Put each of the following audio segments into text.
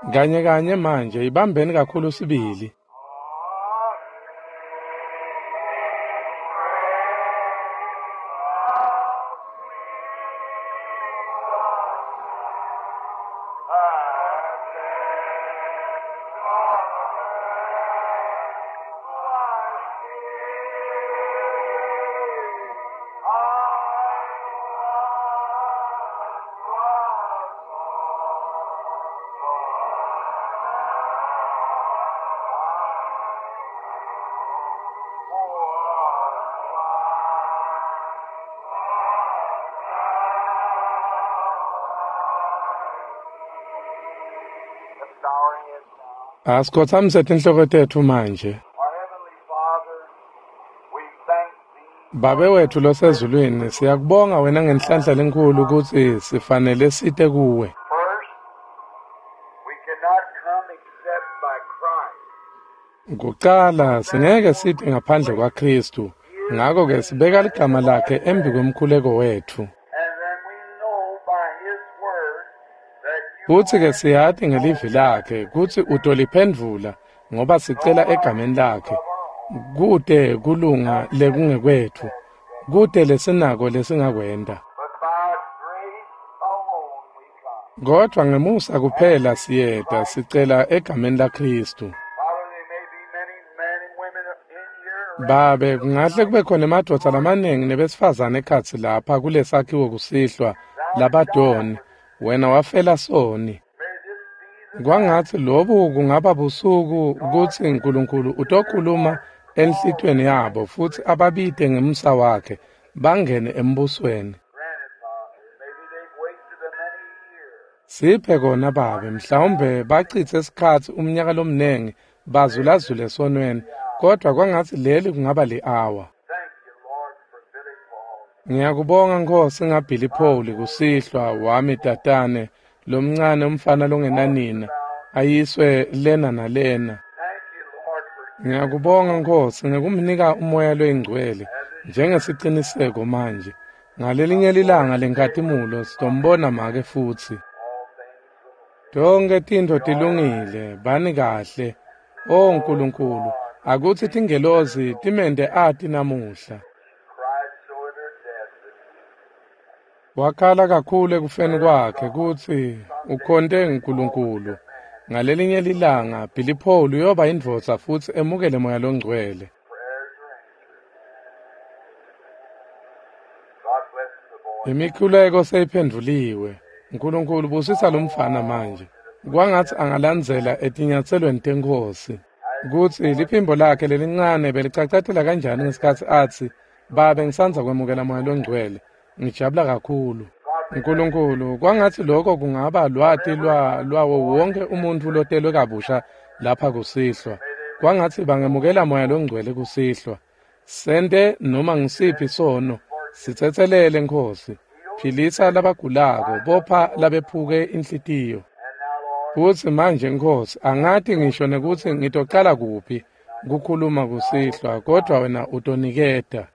Kanye kanye manje ibambeni kakhulu sibili. Asikothamse inhloko tethu manje. Babe wethu losezulwini siyakubonga wena ngenhlanhla lenkulu ukuthi sifanele site kuwe. Kuqala singeke site ngaphandle kwaKristu. Ngakho ke sibeka ligama lakhe embi kwemkhuleko wethu. Futhi ke siyathi ngelivi lakhe kuthi utoliphendvula ngoba sicela egameni lakhe. Kude kulunga lekungekwethu. Kude lesinako lesingakwenda. Kodwa ngemusa kuphela siyeda sicela egameni laKristu. Babe kungahle kube khona amadoda lamaningi nebesifazane ekhathi lapha kulesakhiwo kusihlwa labadoni wena wafela soni. Kwangathi lobu kungaba busuku ukuthi uNkulunkulu utokhuluma enhlitweni yabo futhi ababide ngemsa wakhe bangene embusweni. Siphe kona babe mhlawumbe bachithe isikhathi umnyaka lomnengi bazulazule sonweni kodwa kwangathi leli kungaba li-hour. Ngiyakubonga Nkosi ngaBilly Paul kusihlwa wami tatane lomncane umfana longenanina ayiswe lena nalena. Ngiyakubonga Nkosi ngekumnika umoya loyingcwele njengesiqiniseko manje. Ngalelinye ilanga lenkathimulo sitombona make futhi. Tonke tinto tilungile bani kahle. O Nkulunkulu akuthi tingelozi timende ati namuhla. Wakhala kakhulu ekufeni kwakhe kuthi ukhonde uNkulunkulu. Ngalelinye ilanga Billy Paul uyoba indvodza futhi emukele moya longcwele. Imikhuleko seyiphenduliwe. uNkulunkulu busisa lo mfana manje. Kwangathi angalandzela etinyatselweni tenkosi. Kuthi liphimbo lakhe lelincane belicacatela kanjani ngesikhathi athi babe ngisanza kwemukela moya longcwele. Ngijabula kakhulu. uNkulunkulu kwangathi lokho kungaba lwati lwawo wonke umuntu lotelwe kabusha lapha kusihlwa. Kwangathi bangemukela moya longcwele kusihlwa. Sente noma ngisiphi sono sithethelele Nkosi. Philisa labagulako bopha labephuke inhlitiyo. Futhi manje Nkosi angathi ngisho nekuthi ngitoqala kuphi kukhuluma kusihlwa kodwa wena utoniketa.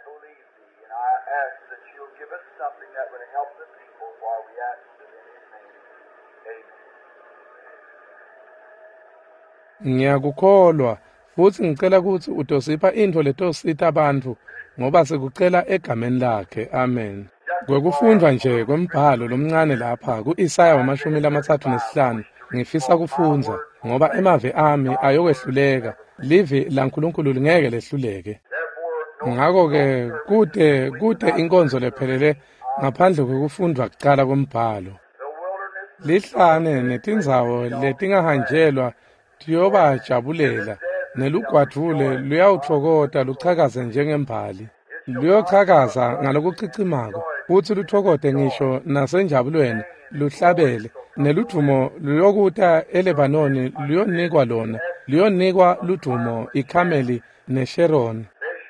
Ngiyakukholwa futhi ngicela ukuthi utosipha into letosita abantu ngoba sikucela egameni lakhe. Amen. Kwekufundwa nje kwembhalo lomncane lapha ku-Isaya 35 ngifisa kufunza ngoba emave ami ayokwehluleka livi laNkulunkulu lingeke lehluleke. Ngakho ke kude inkonzo lephelele ngaphandle kwekufundwa kuqala kwembhalo. Lihlane netindzawo letingahanjelwa tiyoba jabulela nelugwadvule luyawuthokota luchakaze njengembali. Luyochakaza ngalokucicimako futhi luthokote ngisho nasenjabulweni luhlabele neludumo luyokuta eLebanoni luyonikwa lona luyonikwa ludumo iKhameli neSharon.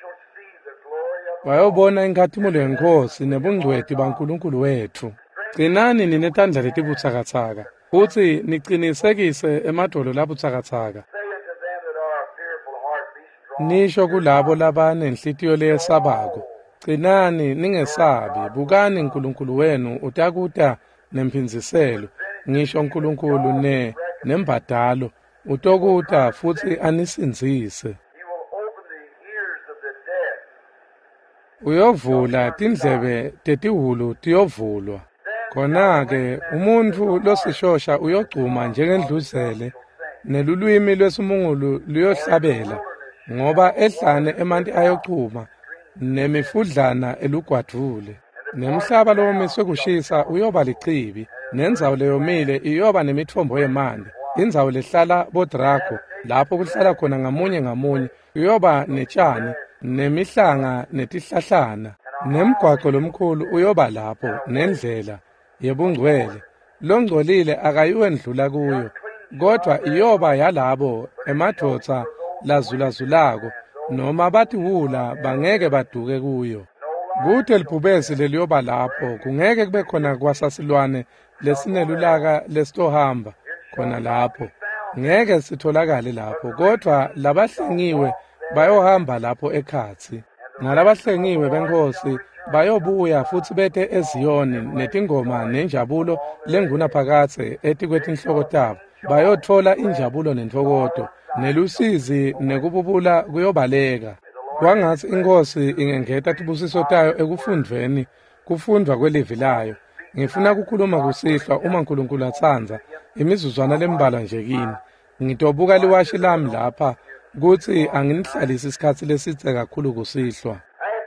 Bayobona inkathimulo yeNkosi nebungcweti baNkulunkulu wethu. Gcinani ninetandla letibuthakathaka futhi niqinisekise emadolo labuthakathaka. Nisho kulabo labanenhlitiyo leyesabako. Gcinani ningesabi bukani uNkulunkulu wenu utakuta nemphinziselo. Ngisho uNkulunkulu nembadalo utokuta futhi anisinzise. Uyovula tindlebe tetihulu tiyovulwa. Khona-ke umuntu losishosha uyogcuma njengendluzele nelulwimi lwesimungulu luyohlabela ngoba ehlane emanti ayogcuma nemifudlana elugwadvule. Nemhlaba lowomiswe kushisa uyoba lichibi nendzawo leyomile iyoba nemithombo yemanti. Indzawo lehlala bodrago lapho kuhlala khona ngamunye ngamunye uyoba netshani nemihlanga netihlahlana. Nemgwaqo lomkhulu uyoba lapho nendlela yebungcwele longcolile akayiwendlula kuyo kodwa iyoba yalabo emadvodza lazulazulako noma bathi wula bangeke baduke kuyo. Kute libhubesi leliyoba lapho kungeke kube khona kwasasilwane lesinelulaka lesitohamba khona lapho ngeke sitholakale lapho kodwa labahlengiwe bayohamba lapho ekhatsi. Nalabahlengiwe benkosi bayobuya futhi bethe eZiyoni netingoma nenjabulo lengunaphakathe etikwetinhloko tabo bayothola injabulo nentokoto nelusizi nekububula kuyobaleka. Kwangathi inkosi ingengeta tibusiso tayo ekufundweni kufundwa kwelivi layo. Ngifuna ukukhuluma kusihlwa uma uNkulunkulu atsandza imizuzwana lembalwa nje kini. Ngitobuka liwashi lami lapha kuthi anginihlalisi isikhathi lesitse kakhulu kusihlwa.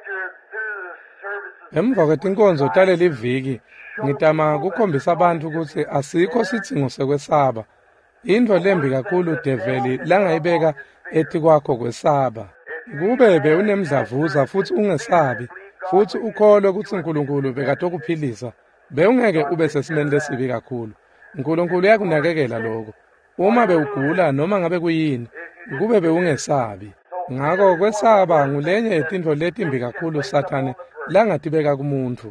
Emva kwetinkonzo taleli viki ngitama kukhombisa abantu ukuthi asikho sidzingo sekwesaba. Into lembi kakhulu develi langayibeka ethi kwakho kwesaba. Kube bewunemdlavuza futhi ungesabi futhi ukholwe ukuthi uNkulunkulu bekatokuphilisa bewungeke ube sesimeni lesibi kakhulu. uNkulunkulu uyakunakekela lokho. Uma bewugula noma ngabe kuyini kube bewungesabi. Ngakho kwesaba ngulenye yetinto letimbi kakhulu Sathane langatibeka kumuntu.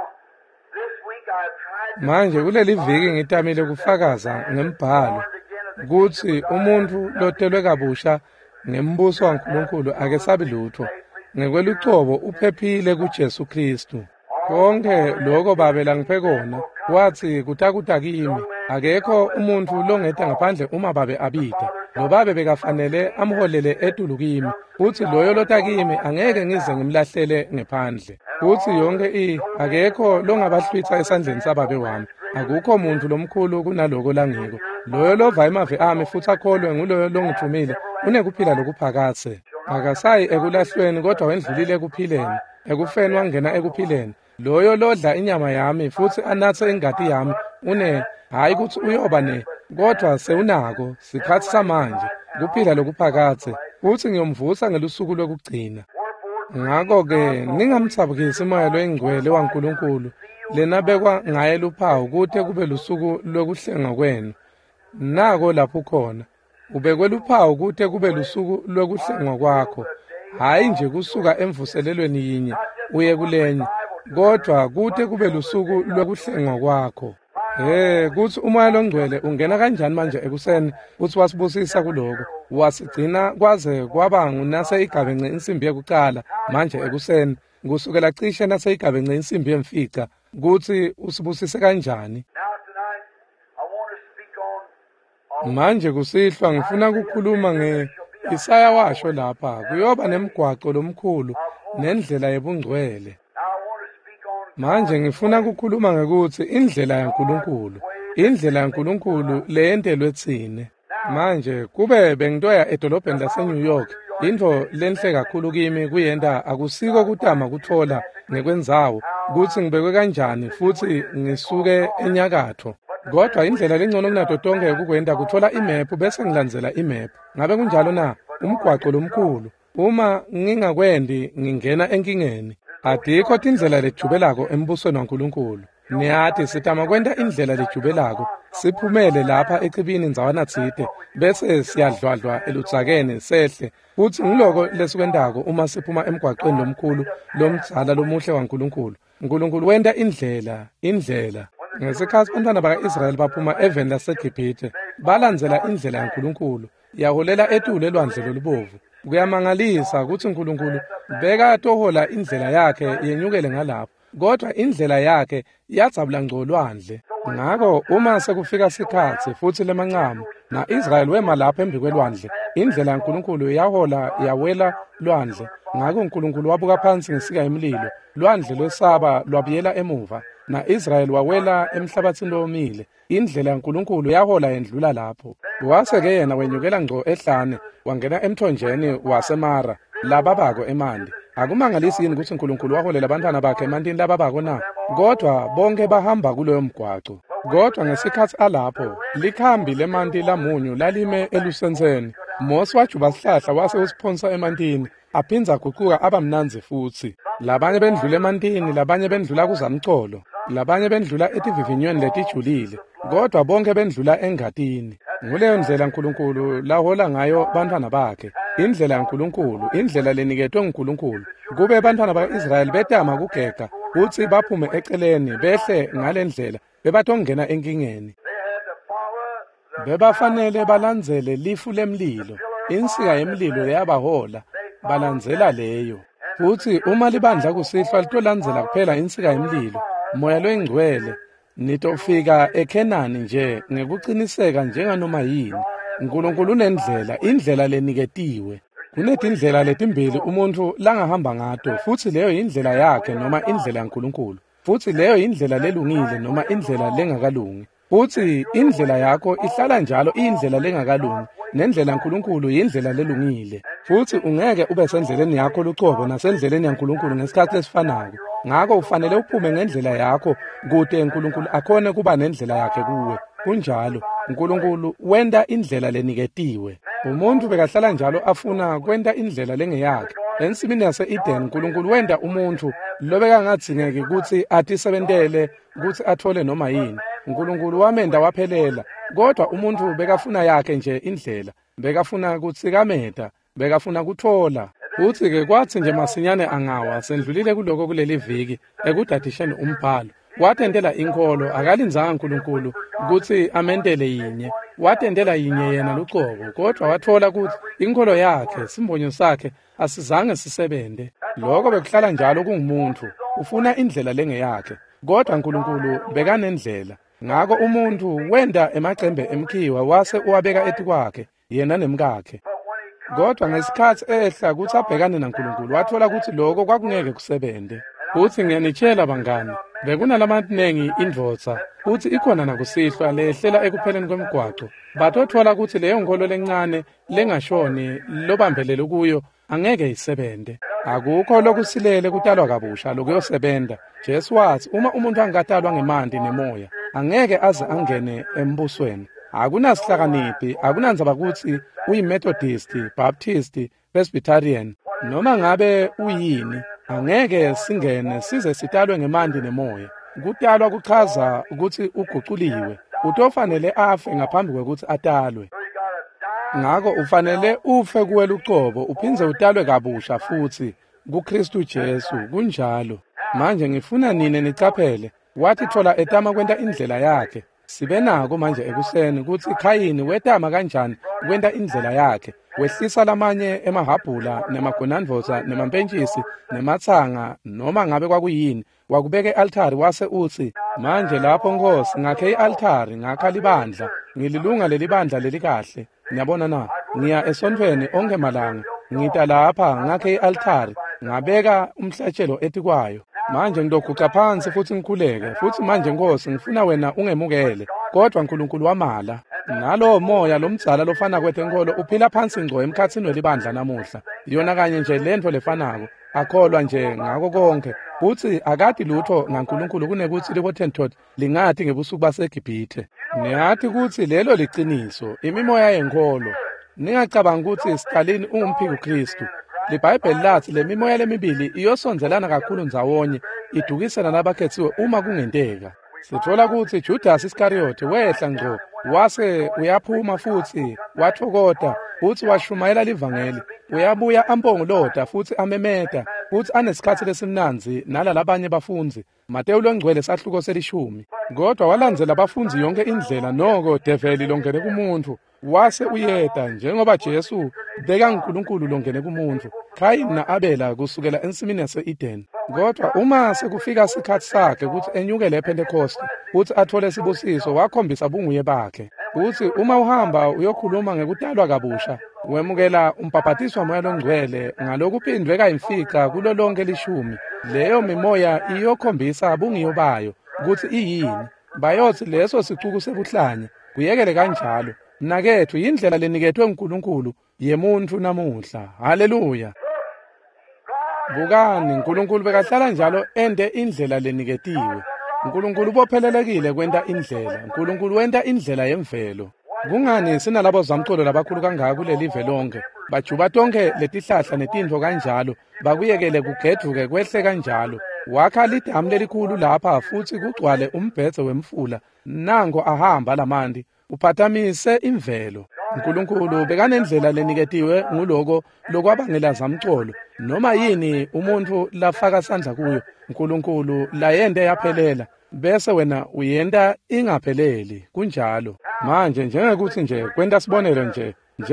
Manje kuleli viki ngitamile kufakaza ngembhalo ukuthi umuntu lotelwe kabusha ngembuso kaNkulunkulu akesabi lutho. Ngekwelucobo uphephile kuJesu Kristu. Konke lokho babela ngiphe kona wathi kutakuta kimi akekho umuntu longeta ngaphandle uma babe abida. Lo babe bekafanele amholele etulu kimi futhi loyo lota kimi angeke ngize ngimlahlele ngephandle. Futhi yonke akekho longabahlwitha esandleni sababe wami. Akukho muntu lomkhulu kunaloko langiko. Loyo lova emave ami futhi akholwe nguloyo longithumile unekuphila lokuphakathe. Akasayi ekulahlweni kodwa wendlulile ekuphileni. Ekufeni wangena ekuphileni. Loyo lodla inyama yami futhi anathe ingati yami hayi ukuthi uyoba kodwa sewunako sikhathi samanje kuphila lokuphakathe futhi ngiyomvusa ngelusuku lokugcina. Ngakho-ke ningamthabukisi moya loyingcwele waNkulunkulu lena bekwa ngaye luphawu kuthi kube lusuku lokuhlenga kwenu. Nako lapho khona ubekwe luphawu kuthi kube lusuku lokuhlengwa kwakho, hayi nje kusuka emvuselelweni yinye uye kulenye kodwa kuthi kube lusuku lokuhlengwa kwakho. Kuthi umoya longcwele ungena kanjani manje ekuseni uthi wasibusisa kuloko wasigcina kwaze kwaba ngunase igabence insimbi yokuqala manje ekuseni kusukela cishe nase igabence insimbi yemfica kuthi usibusise kanjani. Manje kusihlwa ngifuna ukukhuluma Isaya washo lapha kuyoba nemgwaqo lomkhulu nendlela yebungcwele. Manje ngifuna ukukhuluma ngekuthi indlela yaNkulunkulu, indlela yaNkulunkulu leyentelwe thine. Manje kube bengitoya edolobheni laseNew York, into lenhle kakhulu kimi kuyenda akusiko kutama kuthola ngekwenzawo ukuthi ngibekwe kanjani futhi ngisuke enyakatho. Kodwa indlela lengcono kunato tonke ukukwenda kuthola imap bese ngilandzela imap. Ngabe kunjalo na umgwaqo lomkhulu uma ngingakwendi ngingena enkingeni. Adikho indlela lejubelako embusweni waNkulunkulu. Niyathi sitama kwenda indlela lejubelako siphumele lapha ecibini indzawana tsite bese siyadlwadlwa eludzakeni sehle futhi ngiloko lesikwendako uma siphuma emgwaqweni lomkhulu lomdzala lomuhle waNkulunkulu. uNkulunkulu wenda indlela. Ngesikhathi abantwana baka-Israyeli baphuma eveni laseGibhithe balandzela indlela yaNkulunkulu yaholela etule elwandle lolubovu. Kuyamangalisa ukuthi uNkulunkulu bekatohola indlela yakhe yenyukele ngalapho kodwa indlela yakhe yatsabula ngcolwandle. Ngakho uma sekufika isikhathi futhi lemanqamo na-Israyeli wema lapho embi kwelwandle, indlela kaNkulunkulu yahola yawela lwandle. Ngakho uNkulunkulu wabuka phansi ngesika emlilo, lwandle lwesaba lwabuyela emuva, na-Israyeli wawela emhlabathini omile. Indlela kaNkulunkulu yahola yendlula lapho. Wase-ke yena wenyukela ngco ehlane wangena emthonjeni waseMara lababako emandi. Akumangalisi yini ukuthi uNkulunkulu waholela abantwana bakhe emantini lababako na? Kodwa bonke bahamba kuloyo mgwaqo. Kodwa ngesikhathi alapho likhambi lemanti lamunyu lalime elusenseni. Mose wajuba sihlahla wase usiphonsa emantini, aphinza aguquka abamnanzi futhi. Labanye bendlula emantini, labanye bendlula kuzamcolo, labanye bendlula etivivinyweni letijulile, kodwa bonke bendlula engatini. Nguleyo ndlela uNkulunkulu lahola ngayo bantwana bakhe. Indlela kaNkulunkulu, indlela leniketwe nguNkulunkulu. Kube bantwana baka-Israyeli betama kugega ukuthi baphume eceleni behle ngalendlela bebatongena enkingeni. Bebafanele balandzele lifu lemlilo, insika yemlilo yabahola balandzela leyo. Futhi uma libandla kusihlwa litolandzela kuphela insika yemlilo, moya loyingcwele nitofika eKhenani nje ngekuqiniseka njenganoma yini. uNkulunkulu unendlela, indlela leniketiwe. Kunetindlela letimbili umuntu langahamba ngato, futhi leyo indlela yakhe noma indlela kaNkulunkulu. Futhi leyo indlela lelungile noma indlela lengakalungi. Futhi indlela yakho ihlala njalo indlela lengakalungi, nendlela kaNkulunkulu indlela lelungile. Futhi ungeke ube sendleleni yakho lucobo nasendleleni kaNkulunkulu ngesikhathi esifanayo. Ngakho ufanele uphume ngendlela yakho kude uNkulunkulu akhone kuba nendlela yakhe kuwe. Kunjalo uNkulunkulu wenda indlela leniketiwe. Umuntu bekahlala njalo afuna kwenta indlela lengeyakhe. Ensimini yase-Eden uNkulunkulu wenda umuntu lobeka ngadzingeki ukuthi atisebentele ukuthi athole noma yini. uNkulunkulu wamenda waphelela, kodwa umuntu bekafuna yakhe nje indlela, bekafuna kutsikameta, bekafuna kuthola. Futhi-ke kwathi nje masinyane angawa sendlulile kuloko kuleli viki ekudadisheni umbhalo. Watendela inkolo, akalinzanga uNkulunkulu ukuthi amentele yinye. Watendela yinye yena lucobo, kodwa wathola ukuthi inkolo yakhe, simbonyo sakhe asizange sisebende. Lokho bekuhlala njalo kungumuntu, ufuna indlela lengeyakhe, kodwa uNkulunkulu bekanendlela. Ngakho umuntu wenda emacembe emkhiwa wase uwabeka etikwakhe yena nemkakhe. Kodwa ngesikhathi ehla ukuthi abhekane naNkulunkulu wathola ukuthi lokho kwakungeke kusebende. Futhi ngiyanitshela bangani, bekunalamanengi indvodza futhi ikhona nakusihlwa lehlela ekupheleni kwemgwaqo. Batothola ukuthi leyo nkolo lencane lengashoni lobambelele kuyo angeke isebende. Akukho lokusilele kutalwa kabusha lokuyosebenza. Jesu wathi uma umuntu angatalwa ngemandi nemoya angeke aze angene embusweni. Akunasihlakaniphi, akunandzaba ukuthi uyi-Methodist, Baptist, Presbyterian, noma ngabe uyini, angeke singene size sitalwe ngemandi nemoya. Kutalwa kuchaza ukuthi uguquliwe, utofanele afe ngaphambi kwekuthi atalwe. Ngakho ufanele ufe kuwe lucobo uphinze utalwe kabusha futhi kuKristu Jesu. Kunjalo manje ngifuna nine nicaphele, wathi thola etama kwenta indlela yakhe. Sibe nako manje ekuseni ukuthi Khayini wetama kanjani kwenta indlela yakhe, wehlisa lamanye emahabhula nemagonandvoza nemampentshisi nemathanga noma ngabe kwakuyini, wakubeka i-altari wase uthi, manje lapho Nkosi ngakhe i-altari, ngakha libandla, ngililunga leli bandla leli kahle. Niyabona na, ngiya esontweni onke malanga, ngita lapha ngakhe i-altari, ngabeka umhlatshelo etikwayo. Manje ngidoguca phansi futhi ngikhuleke, futhi manje Nkosi ngifuna wena ungemukele, kodwa uNkulunkulu wamala. Nalo moya lomdzala lofana kwethe enkolo uphila phansi ngco emkhathini welibandla namuhla. Yona kanye nje lento lefanako, akholwa nje ngako konke. Futhi akadi lutho ngaNkulunkulu kunekuthi libothentot lingathi ngebusuku baseGibhithe. Niyathi ukuthi lelo liqiniso, imimoya yenkolo. Ningacabanga ukuthi Stalin ungumphiki uKristu. LiBhayibheli lathi lemimoya lemibili iyosonzelana kakhulu ndzawonye, idukisana nabakhethiwe uma kungenteka. Sithola ukuthi Judas Iscariot wehla ngco, wase uyaphuma futhi wathokoda, futhi washumayela livangeli. Uyabuya ampongoloda futhi amemeda, futhi anesikhathi lesimnanzi nalalabanye bafunzi. Matewu longcwele sahluko selishumi. Kodwa walandzela abafunzi yonke indlela noko develi longene kumuntu. wase uyeda njengoba Jesu beka uNkulunkulu longene kumuntu. Kayini na-Abela kusukela ensimini yase-Eden. Kodwa uma sekufika isikhathi sakhe ukuthi enyukele ePentecost uthi athole isibusiso wakhombisa bunguye bakhe. Uthi uma uhamba uyokhuluma ngekudalwa kabusha wemukela umpaphatiswa moya longcwele ngalokhu uphindwe kayimfica kulo lonke lishumi. Leyo mimoya iyokhombisa bungiyo bayo ukuthi iyini. Bayothi leso sicuku sebuhlanya kuyekele kanjalo. Nakethu yindlela lenikethwe uNkulunkulu yemuntu namuhla. Haleluya. Bukani uNkulunkulu bekahlala njalo ende indlela leniketiwe. uNkulunkulu ubophelelekile kwenta indlela. uNkulunkulu wenta indlela yemvelo. Kungani sinalabo zamcolo labakhulu kangaka kuleli velonke bajuba tonke letihlahla netindlo kanjalo bakuyekele kugeduke kwehle kanjalo. Wakha lidamu lelikhulu lapha futhi kugcwale umbhedzo wemfula nango ahamba lamandi uphathamise imvelo. uNkulunkulu bekanendlela leniketiwe nguloko lokwabangela zamcolo noma yini umuntu lafaka sandla kuyo uNkulunkulu layende yaphelela bese wena uyenda ingapheleli kunjalo. Manje njengekuthi nje kwenta sibonelo nje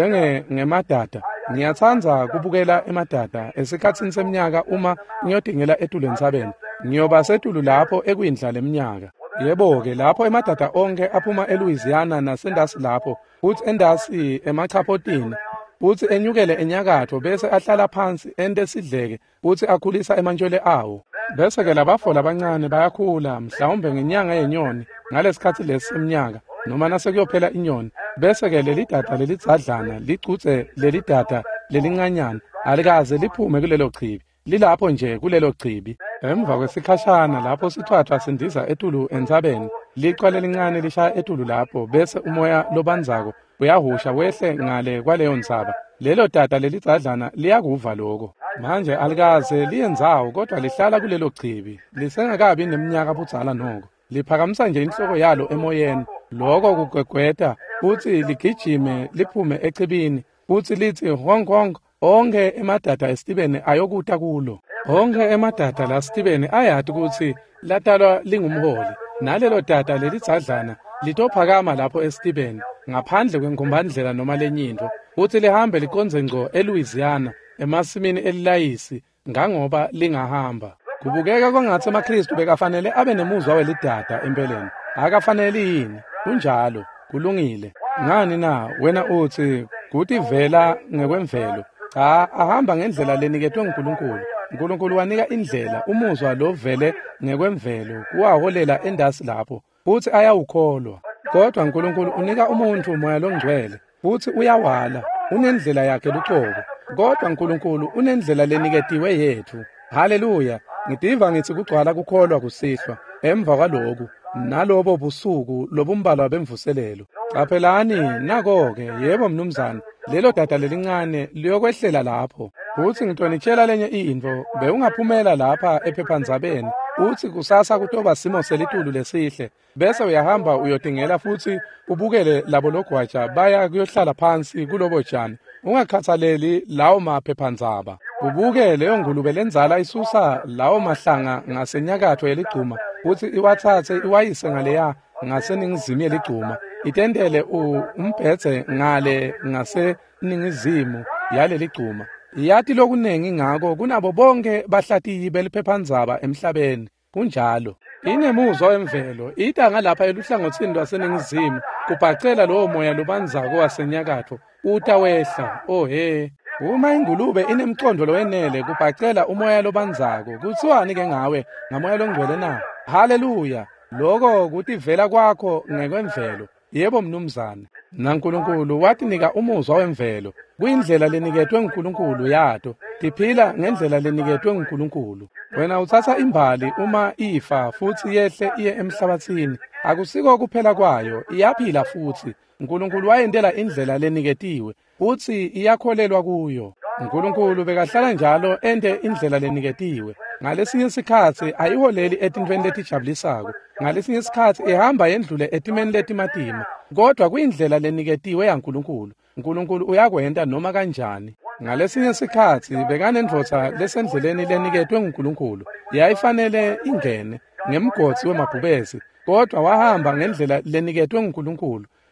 ngemadada ngiyathanda kubukela emadada esikhatsini seminyaka uma ngiyodingela eTulu eNtsabeni ngiyoba setulu lapho ekuyindlala eminyaka. Yebo-ke lapho emadada onke aphuma eLouisiana nasendasi lapho uthi endasi emachaphotini uthi enyukele enyakatho bese ahlala phansi ente esidleke uthi akhulisa emantshwele awo. Bese-ke labafola abancane bayakhula mhlawumbe ngenyanga yenyoni ngalesikhathi lesi seminyaka noma nasekuyophela inyoni. Bese-ke leli dada lelidzadlana ligcutse leli dada lelincanyana alikaze liphume kulelo chibi lilapho nje kulelo chibi. Emva kwesikhashana lapho sithathwa sindiza eTulu eNtsabeni liqwa lelincane lishaya eTulu lapho bese umoya lobanzako uyahusha wehle ngale kwaleyo ntsaba. Lelo dada lelidzadlana liyakuva lokho. Manje alikaze liyenzawo kodwa lihlala kulelo chibi lisengakabi neminyaka budzala noko. Liphakamisa nje inhloko yalo emoyeni lokho kugwegweda uthi ligijime liphume echibini uthi lithi hong hong. Onke emadada eStibeni ayokuta kulo. Onke emadada laStibeni ayathi ukuthi latalwa lingumholi. Nalelo dada lelidzadlana litophakama lapho eStibeni ngaphandle kwenkombandlela noma lenyinto uthi lihambe liqonze ngco eLouisiana emasimini elilayisi ngangoba lingahamba. Kubukeka kwangathi amaKristu bekafanele abe nemuzwa welidada empeleni. Akafanele yini? Kunjalo, kulungile. Ngani na wena uthi kuthi vela ngekwemvelo? Cha, ahamba ngendlela lenikethwe uNkulunkulu. uNkulunkulu wanika indlela umuzwa lo vele ngekwemvelo kuwaholela endasi lapho futhi ayawukholwa. Kodwa uNkulunkulu unika umuntu umoya longcwele futhi uyawala unendlela yakhe luqobo. Kodwa uNkulunkulu unendlela leniketiwe yethu. Haleluya. Ngidiva ngithi kugcwala kukholwa kusihlwa emva kwaloku nalobo busuku lobumbalwa bemvuselelo. Qaphelani nako-ke yebo mnumzane lelo dada lelincane liyokwehlela lapho. Uthi ngitshela lenye into bewungaphumela lapha ephephandzabeni uthi kusasa kutoba simo selitulu lesihle bese uyahamba uyodingela futhi ubukele labo logwaja baya kuyohlala phansi kulobo tshani ungakhathaleli lawo maphephandzaba. Ubuke leyo ngulube lenzala isusa lawo mahlanga ngasenyakatho yeligcuma uthi iwathathe iwayise ngaleya ngaseningizimu yeligcuma itendele umbhedze ngale ngaseningizimu yaleli gcuma. Yathi lokunengi ngako kunabo bonke bahlatiyi beliphephandzaba emhlabeni. Kunjalo inemuzwa wemvelo idanga lapha eluhlangothini lwaseningizimu kubhacela lowo moya lubanzako wasenyakatho utawehla ohe. Uma ingulube inemcondo lowenele kubhacela umoya lobanzako kuthiwani ke ngawe ngamoya longcwele na? Haleluya. Lokho kuthi vela kwakho ngekwemvelo. Yebo mnumzane. NaNkulunkulu watinika umuzwa wemvelo kuyindlela lenikethwe uNkulunkulu yato. Tiphila ngendlela lenikethwe uNkulunkulu. Wena uthatha imbali uma ifa futhi yehle iye emhlabathini akusiko kuphela kwayo iyaphila futhi. uNkulunkulu wayendela indlela leniketiwe futhi iyakholelwa kuyo. uNkulunkulu bekahlala njalo ende indlela leniketiwe. Ngalesinye isikhathi ayiholeli etintweni letijabulisako. Ngalesinye isikhathi ehamba yendlule etimeni letimatima. Kodwa kuyindlela leniketiwe yaNkulunkulu. uNkulunkulu uyakwenda noma kanjani. Ngalesinye isikhathi bekanendvodza lesendleleni leniketwe uNkulunkulu. Yayifanele ingene ngemgodzi wemabhubesi. Kodwa wahamba ngendlela leniketwe uNkulunkulu.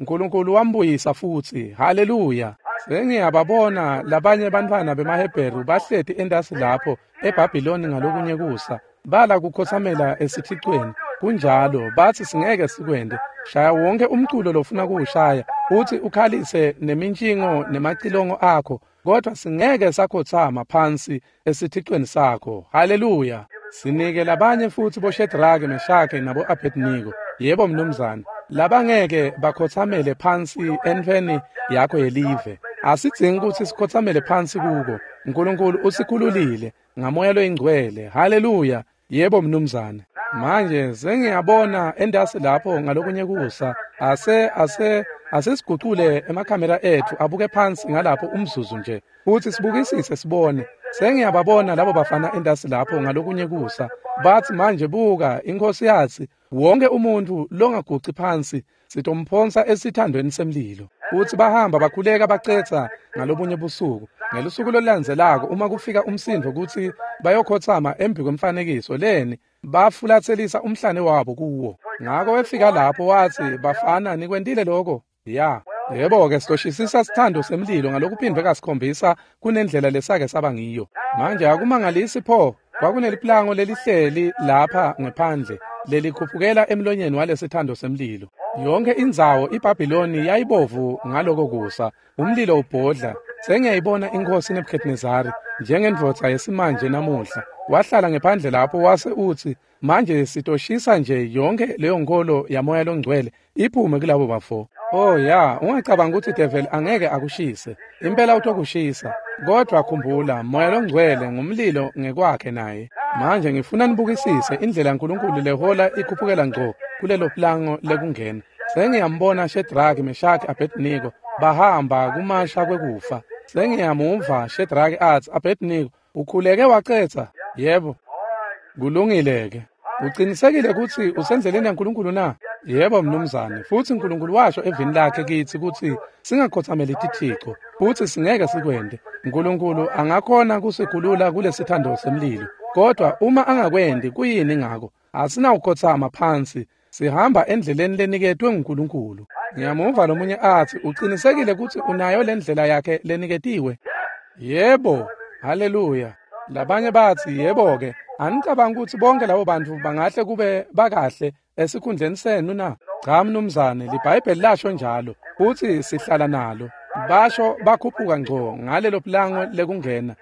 uNkulunkulu wambuyisa futhi. Haleluya. Sengiyababona labanye bantwana bemaHebheru bahleti endasi lapho eBhabhiloni ngalokunye kusa. Bala kukhothamela esithixweni. Kunjalo bathi singeke sikwende. Shaya wonke umculo lofuna kuwushaya, uthi ukhalise nemintshingo nemacilongo akho, kodwa singeke sakhothama phansi esithixweni sakho. Haleluya. Sinike labanye futhi boShedraki, Meshaki nabo Abednego. Yebo mnumzane, labangeke bakhothamele phansi enveni yakho yelive. Asidingi ukuthi sikhothamele phansi kuko. uNkulunkulu usikhululile ngamoya loyingcwele. Haleluya. Yebo mnumzane. Manje sengiyabona endasi lapho ngalokunye kusa. Asesiguqule emakhamera ethu abuke phansi ngalapho umzuzu nje. Uthi sibukisise sibone. Sengiyababona labo bafana endasi lapho ngalokunye kusa. Bathi manje buka inkosi yathi wonke umuntu longaguqi phansi sitomphonsa esithandweni semlilo. Uthi bahamba bakhuleka bacetha ngalobunye busuku. Ngelusuku lolandzelako uma kufika umsindo ukuthi bayokhothama embi kwemfanekiso leni bafulathelisa umhlane wabo kuwo. Ngako wefika lapho wathi bafana nikwendile lokho? Ya. Yebo-ke sitoshisisa sithando semlilo ngalokuphindwe kasikhombisa kunendlela lesake saba ngiyo. Manje akumangalisi pho kwakuneliplango lelihleli lapha ngephandle lelikhuphukela emlonyeni walesithando semlilo. Yonke indzawo iBhabhiloni yayibovu ngaloko kusa. Umlilo ubhodla. Sengiyayibona inkosi Nebukadnezari njengendvodza yesimanje namuhla. Wahlala ngephandle lapho wase uthi manje sitoshisa nje yonke leyo nkolo yamoya longcwele iphume kulabo bafo. Oh ya, ungacabanga ukuthi devil angeke akushise. Impela utokushisa. Kodwa khumbula, moya longcwele ngumlilo ngekwakhe naye. Manje ngifuna nibukisise indlela uNkulunkulu lehola ikhuphukela ngqo kulelo plango lekungena. Sengiyambona Shedraki, Meshaki, Abednego bahamba kumasha kwekufa. Sengiyamumva Shedraki athi Abednego ukhuleke wacetha. Yebo. Kulungileke. Ucinisekile ukuthi usendleleni yaNkulunkulu na? Yebo mnumzane, futhi uNkulunkulu washo evini lakhe kithi ukuthi singakhothameli tithixo, futhi singeke sikwende. uNkulunkulu angakhona kusikhulula kulesithando semlilo. Kodwa uma angakwendi kuyini ngako? Asinawukhothama phansi, sihamba endleleni leniketwe uNkulunkulu. Ngiyamuva lomunye athi ucinisekile ukuthi unayo le ndlela yakhe leniketiwe? Yebo. Haleluya. Labanye bathi yebo-ke. Anicabanga ukuthi bonke labo bantu bangahle kube bakahle esikhundleni senu na? Cha mnumzane, liBhayibheli lasho njalo. Uthi sihlala nalo. Basho bakhuphuka ngqo ngalelo plango lekungena.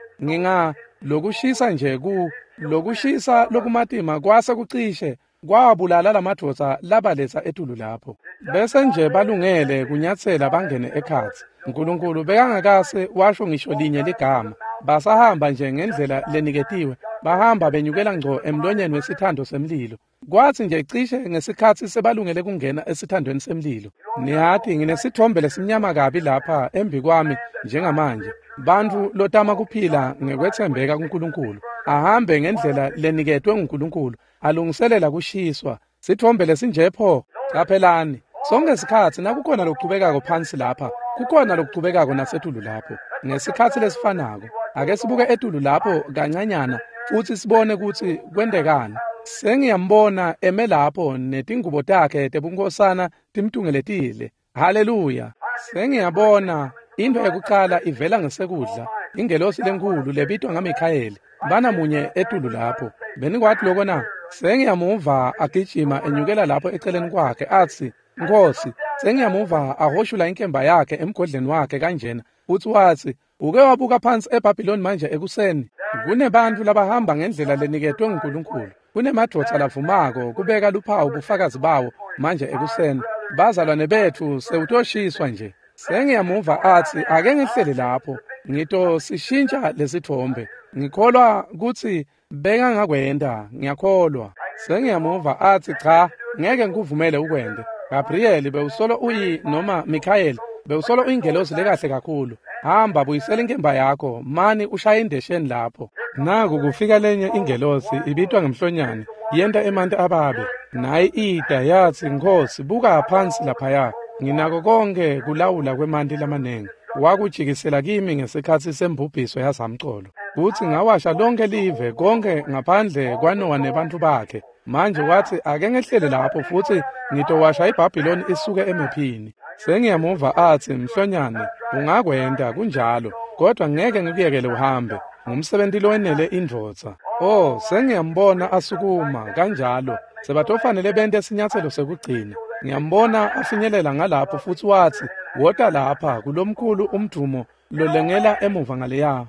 Lokushisa nje lokushisa lokumatima kwase kucishe kwabulala lamadvodza labaletha etulu lapho. Bese nje balungele kunyathela bangene ekhathi. uNkulunkulu bekangakase washo ngisho linye ligama. Basahamba nje ngendlela leniketiwe. Bahamba benyukela ngqo emlonyeni wesithando semlilo. Kwathi nje cishe ngesikhathi sebalungele kungena esithandweni semlilo. Niyathi nginesithombe lesimnyama kabi lapha embi kwami njengamanje. Bantu lotama kuphila ngekwethembeka kuNkulunkulu. Ahambe ngendlela leniketwe uNkulunkulu. Alungiselela kushiswa. Sithombe lesinje pho. Qaphelani. Sonke isikhathi nakukhona lokuqhubekako phansi lapha. Kukhona lokuqhubekako nasetulu lapho. Ngesikhathi lesifanako. Ake sibuke etulu lapho kancanyana futhi sibone ukuthi kwendekani. Sengiyambona eme lapho netingubo takhe tebunkosana timtungeletile. Haleluya. Sengiyabona into yokuqala ivela ngesekudla. Ingelosi lenkulu lebitwa ngaMikhayeli. Bana munye etulu lapho. Benikwathi lokho na? Sengiyamuva agijima enyukela lapho eceleni kwakhe athi, Nkosi, sengiyamuva ahoshula inkemba yakhe emgodleni wakhe kanjena. Uthi wathi, uke wabuka phansi eBhabhiloni manje ekuseni. Kunebantu labahamba ngendlela leniketwe uNkulunkulu. Kunemadvodza lavumako kubeka luphawu ubufakazi bawo manje ekuseni. Bazalwane bethu sewutoshiswa nje. Sengiyamuva athi ake ngihlele lapho. Ngito sishintsha lesithombe. Ngikholwa ukuthi bengangakwenda, ngiyakholwa. Sengiyamuva athi cha, ngeke ngikuvumele ukwende. Gabriel bewusolo noma Mikhayeli bewusolo uyingelosi lekahle kakhulu. Hamba buyisela inkemba yakho, mani ushaya indesheni lapho. Naku kufika lenye ingelosi ibitwa ngemhlonyane, yenta emanti ababe. Nayi ida yathi, Nkosi, buka phansi laphaya. Nginako konke kulawula kwemanti lamanengi. Wakujikisela kimi ngesikhathi sembubhiso yazamcolo. Uthi ngawasha lonke live konke ngaphandle kwaNowa nebantu bakhe. manje wathi ake ngehlele lapho futhi ngitowasha iBhabhiloni isuke emephini. Sengiyamuva athi, mhlonyane, ungakwenda kunjalo, kodwa ngeke ngikuyekele uhambe. Ngumsebenzi lowenele indvodza. Sengiyambona asukuma kanjalo. Sebatofanele bente isinyathelo sekugcina. Ngiyambona afinyelela ngalapho futhi wathi, wota lapha kulomkhulu umdumo lolengela emuva ngaleya.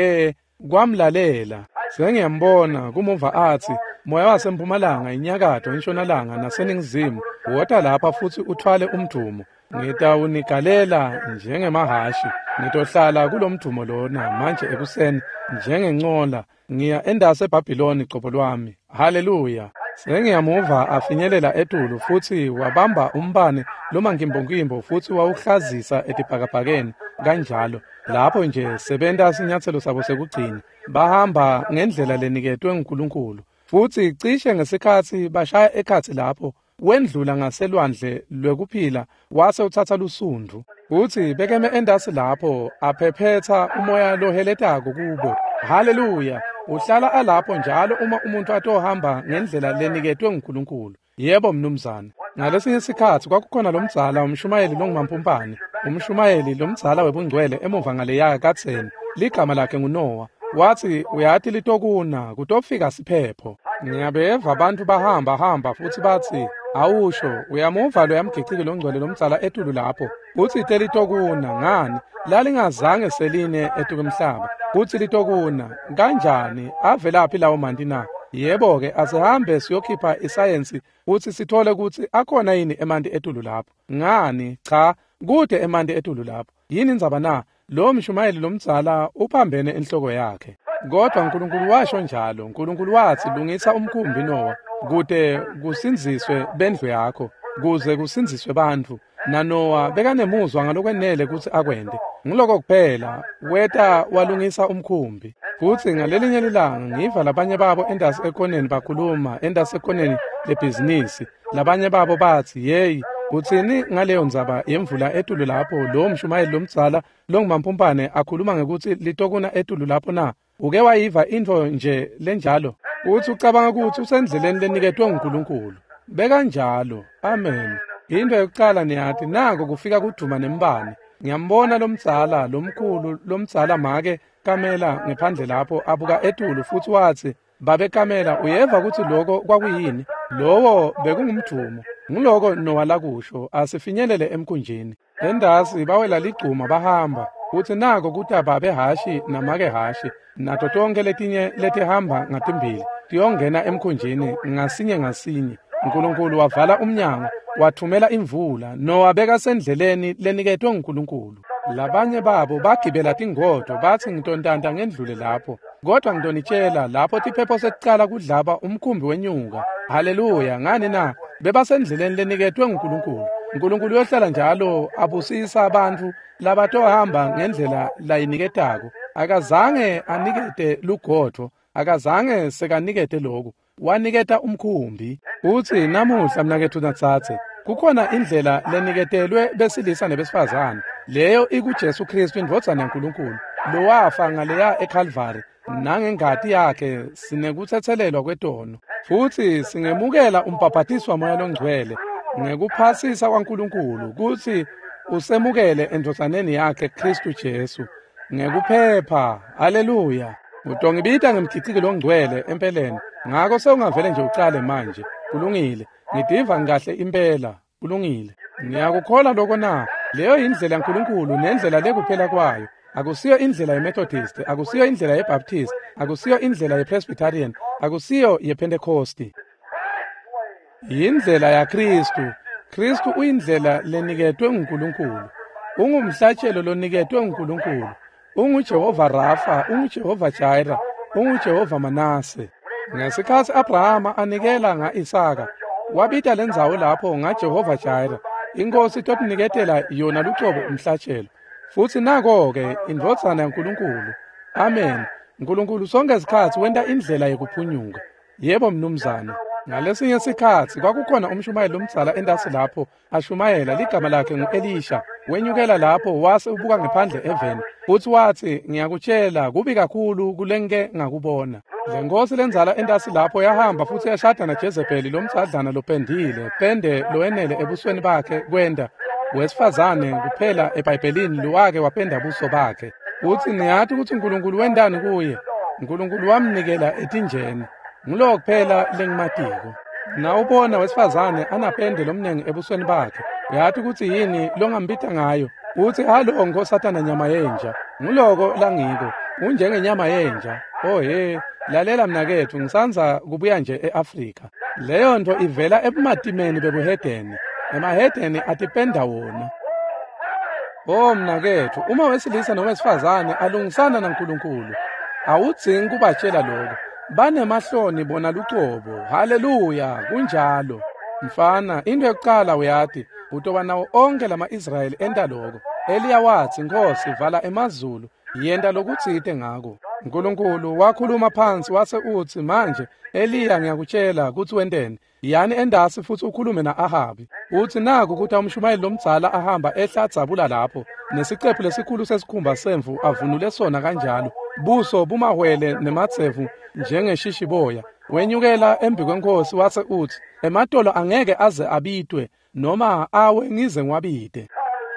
Kwamlalela. Sengiyambona kumuva athi, moya wasempumalanga, inyakatho, intshonalanga naseningizimu, wota lapha futhi uthwale umdumo. Ngitawunikalela njengemahashi. Ngitohlala kulomdumo lona manje ekuseni njengencola. Ngiya endase eBhabhiloni qobo lwami. Haleluya. Sengiyamuva afinyelela etulu futhi wabamba umbane lomangimbongimbo futhi wawuhlazisa etibhakabhakeni kanjalo. Lapho nje sebenta isinyathelo sabo sekugcina. Bahamba ngendlela leniketwe nguNkulunkulu. Futhi cishe ngesikhathi bashaya ekhathi lapho wendlula ngaselwandle lwekuphila wase uthatha lusundu. Uthi bekeme endasi lapho aphephetha umoya loheletako kubo. Haleluya. Uhlala alapho njalo uma umuntu atohamba ngendlela leniketwe nguNkulunkulu. Yebo mnumzane. Ngalesinye isikhathi kwakukhona lomdzala umshumayeli longumampumpane. Umshumayeli lomdzala webungcwele emuva ngaleya kaTheni. Ligama lakhe nguNowa. Wathi uyathi litokuna kutofika siphepho. Ngiyabeva abantu bahamba futhi bathi awusho uyamuva lo yamgicike longcwele lomdzala etulu lapho. Uthi telitokuna ngani lalingazange seline etukumhlaba. Uthi litokuna kanjani avelaphi lawo manti na? Yebo ke asihambe siyokhipha isayensi uthi sithole ukuthi akhona yini emanti etulu lapho. Ngani cha kude emanti etulu lapho. Yini indzaba na? Lo mshumayeli lomdzala uphambene enhloko yakhe. Kodwa uNkulunkulu washo njalo. uNkulunkulu wathi lungisa umkhumbi Nowa kude kusinziswe bendlu yakho kuze kusinziswe bantu. NaNowa bekanemuzwa ngalokwenele ukuthi akwende. Ngiloko kuphela weta walungisa umkhumbi. Futhi ngalelinye ilanga ngiva labanye babo endasi ekoneni bakhuluma endasi ekoneni lebhizinisi. Labanye babo bathi yeyi uthini ngaleyo ndzaba yemvula etulu lapho lo mshumayeli lomdzala longumampumpane akhuluma ngekuthi litokuna etulu lapho na? Uke wayiva into nje lenjalo? Uthi ucabanga ukuthi usendleleni leniketwe nguNkulunkulu. Bekanjalo. Amen. Into yokuqala niyathi nako kufika kuduma nembane. Ngiyambona lomdzala lomkhulu lomdzala make kamela ngephandle lapho abuka etulu futhi wathi babekamela uyeva ukuthi lokho kwakuyini? Lowo bekungumdumo. Ngiloko Nowa kusho asifinyelele emkhunjini. Endasi bawela ligcuma bahamba. Uthi nako kutaba behashi namake hashi nato tonke letinye letihamba ngatimbili tiyongena emkhunjini ngasinye. uNkulunkulu wavala umnyango wathumela imvula nowabeka sendleleni leniketwe nguNkulunkulu. Labanye babo bagibela tingodo bathi ngitontanta ngendlule lapho. Kodwa ngidonitshela lapho tiphepho sekuqala kudlaba umkhumbi wenyuka. Haleluya. Ngani na? Bebasendleleni leniketwe nguNkulunkulu. uNkulunkulu uyohlala njalo abusisa abantu labatohamba ngendlela layiniketako. Akazange anikete lugodvo, akazange sekanikete lokhu. Waniketa umkhumbi. Uthi namuhla mnakethu natsatse kukhona indlela leniketelwe besilisa nebesifazane. Leyo ikuJesu Kristu indvodzana yaNkulunkulu. Lo wafa ngaleya eCalvary nangengati yakhe sinekuthethelelwa kwetono. Futhi singemukela umbhaphathiso wamoya longcwele ngekuphasisa kwaNkulunkulu kuthi usemukele endvodzaneni yakhe Kristu Jesu ngekuphepha. Haleluya. Utongibita ngemkhiciko longcwele empeleni. Ngako sewungavele nje uqale manje. Kulungile. Ngidiva ngahle impela. Kulungile. Ngiyakukholwa lokho na. Leyo indlela yaNkulunkulu nendlela lekuphela kwayo. Akusiyo indlela yeMethodist, akusiyo indlela yeBaptist, akusiyo indlela yePresbyterian, akusiyo yePentecost. Indlela yaKristu. Kristu uyindlela leniketwe nguNkulunkulu. Ungumhlatshelo loniketwe nguNkulunkulu. UnguJehova Rafa, unguJehova Jireh, unguJehova Manase. Ngesikhathi Abrahama anikela nga-Isaka, wabita lendzawo lapho ngaJehova Jireh. Inkosi tokuniketela yona lucobo umhlatshelo. Futhi nako-ke indvodzana yaNkulunkulu. Amen. uNkulunkulu sonke isikhathi wenta indlela yekuphunyuka. Yebo mnumzane. Ngalesinye isikhathi kwakukhona umshumayeli lomdzala endasi lapho ashumayela ligama lakhe ngu-Elisha. wenyukela lapho wase ubuka ngaphandle eveni uthi wathi ngiyakutshela kubi kakhulu kulenge ngakubona. Le nkosi lenzala entasi lapho yahamba futhi yashada naJezebeli lomtsadlana lopendile pende loenele ebusweni bakhe kwenda wesifazane kuphela eBhayibhelini luwake wapenda buso bakhe. Uthi niyathi ukuthi uNkulunkulu wendani kuye? uNkulunkulu wamnikela etinjeni. Ngulo kuphela lengimatiko. Na ubona wesifazane anapende lomnengi ebusweni bakhe. Uyathi ukuthi yini longambita ngayo? Uthi halo ngoSathana nyama yenja. Nguloko langiko. Unjengenyama yenja. Lalela mnakethu ngisanza kubuya nje eAfrika. Leyo nto ivela ebumatimeni bebuhedeni. Emahedeni atipenda wona. Mnakethu, uma wesilisa nowesifazane alungisana naNkulunkulu, awudzingi kubatshela lokho. Banemahloni bona lucobo. Haleluya, kunjalo. Mfana, into yokuqala uyathi utoba nawo onke lama-Israyeli enta lokho. Eliya wathi, Nkosi, vala emazulu, yenta lokutsite ngako. uNkulunkulu wakhuluma phansi wase uthi, manje Eliya ngiyakutshela ukuthi wenteni. Yani endasi futhi ukhulume na-Ahabi. Uthi naku ukuthi umshumayeli lomdzala ahamba ehlatzabula lapho, nesicephu lesikhulu sesikhumba semvu avunule sona kanjalo. Buso bumahwele nematsevu njengeshishiboya. Wenyukela embi kwenkosi wase uthi, emadolo angeke aze abitwe noma awe ngize ngiwabide.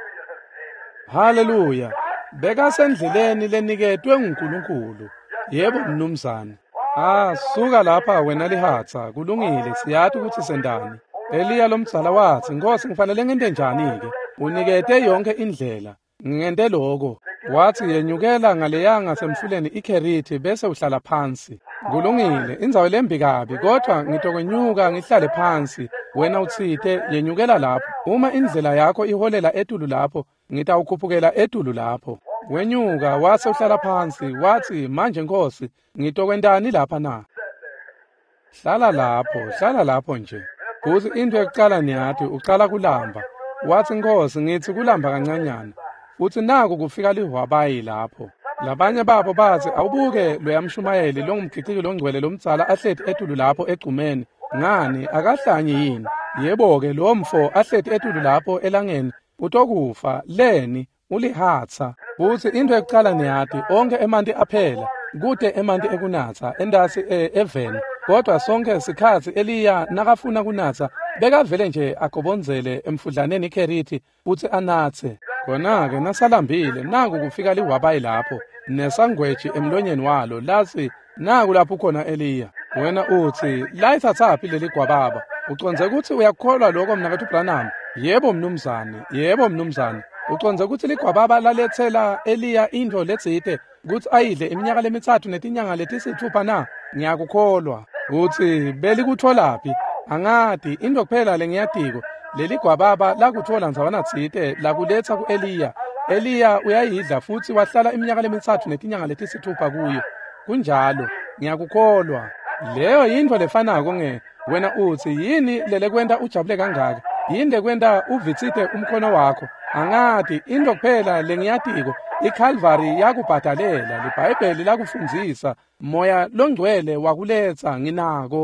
Haleluya. Bekasendleleni leniketwe nguNkulunkulu. Yebo mnumzane. Suka lapha wena lihatha, kulungile siyathi ukuthi sendani. Eliya lomdzala wathi, Nkosi ngifanele ngente njani-ke? Unikete yonke indlela. Ngente lokho. Wathi yenyukela ngaleyanga semfuleni iKherithi bese uhlala phansi. Kulungile, indzawo lembi kabi, kodwa ngitokwenyuka ngihlale phansi. Wena utsite yenyukela lapho. Uma indlela yakho iholela etulu lapho, ngitawukhuphukela etulu lapho. Wenyuka wase uhlala phansi, wathi manje Nkosi, ngitokwentani lapha na? Hlala lapho nje. Kuthi into yokuqala niyathi uqala kulamba. Wathi Nkosi, ngithi kulamba kancanyana. Uthi naku kufika lihwabayi lapho. Labanye babo bathi awubuke loyamshumayeli longumkhiciki longcwele lomdzala ahleti etulu lapho egcumeni. Ngani akahlanyi yini? Yebo-ke lo mfo ahleti etulu lapho elangeni utokufa leni ulihatha. Uthi into yokuqala niyathi onke emanti aphela kude emanti ekunatha endasi eveni. Kodwa sonke isikhathi Eliya nakafuna kunatha bekavele nje agobonzele emfudlaneni iKherithi uthi anathe. Khona-ke nasalambile naku kufika liwabayi lapho nesangweji emlonyeni walo lathi naku lapho khona Eliya. Wena uthi layithathaphi leli gwababa? Uconze ukuthi uyakholwa lokho mnakethu Branham? Yebo mnumzane. Uconze ukuthi ligwababa lalethela Eliya into letsite ukuthi ayidle iminyaka lemithathu netinyanga letisithupha na? Ngiyakukholwa. Uthi belikutholaphi? Angadi into kuphela lengiyatiko leli gwababa lakuthola ndzabana tsite lakuletha ku-Eliya. Eliya uyayidla futhi wahlala iminyaka lemithathu netinyanga letisithupha kuyo. Kunjalo, ngiyakukholwa. Leyo yinto lefanako wena uthi yini lele kwenta ujabule kangaka? Yini lekwenta uvitsite umkhono wakho? Angadi into kuphela lengiyatiko iCalvary yakubhadalela, liBhayibheli lakufundzisa, moya longcwele wakuletha nginako.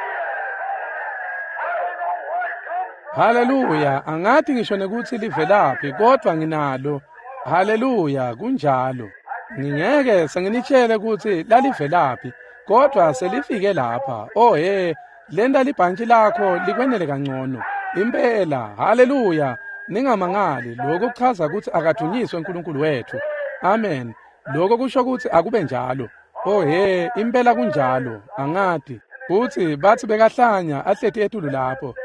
Haleluya, angati ngisho nekuthi livelaphi kodwa nginalo. Haleluya, kunjalo. Ngingeke senginitshele ukuthi lalivelaphi kodwa selifike lapha. Lenda libhantshi lakho likwenele kangcono. Impela, haleluya. Ningamangali, lokho kuchaza ukuthi akadunyiswe uNkulunkulu wethu. Amen. Lokho kusho ukuthi akube njalo. Impela kunjalo. Angati uthi bathi bekahlanya ahleti etulu lapho.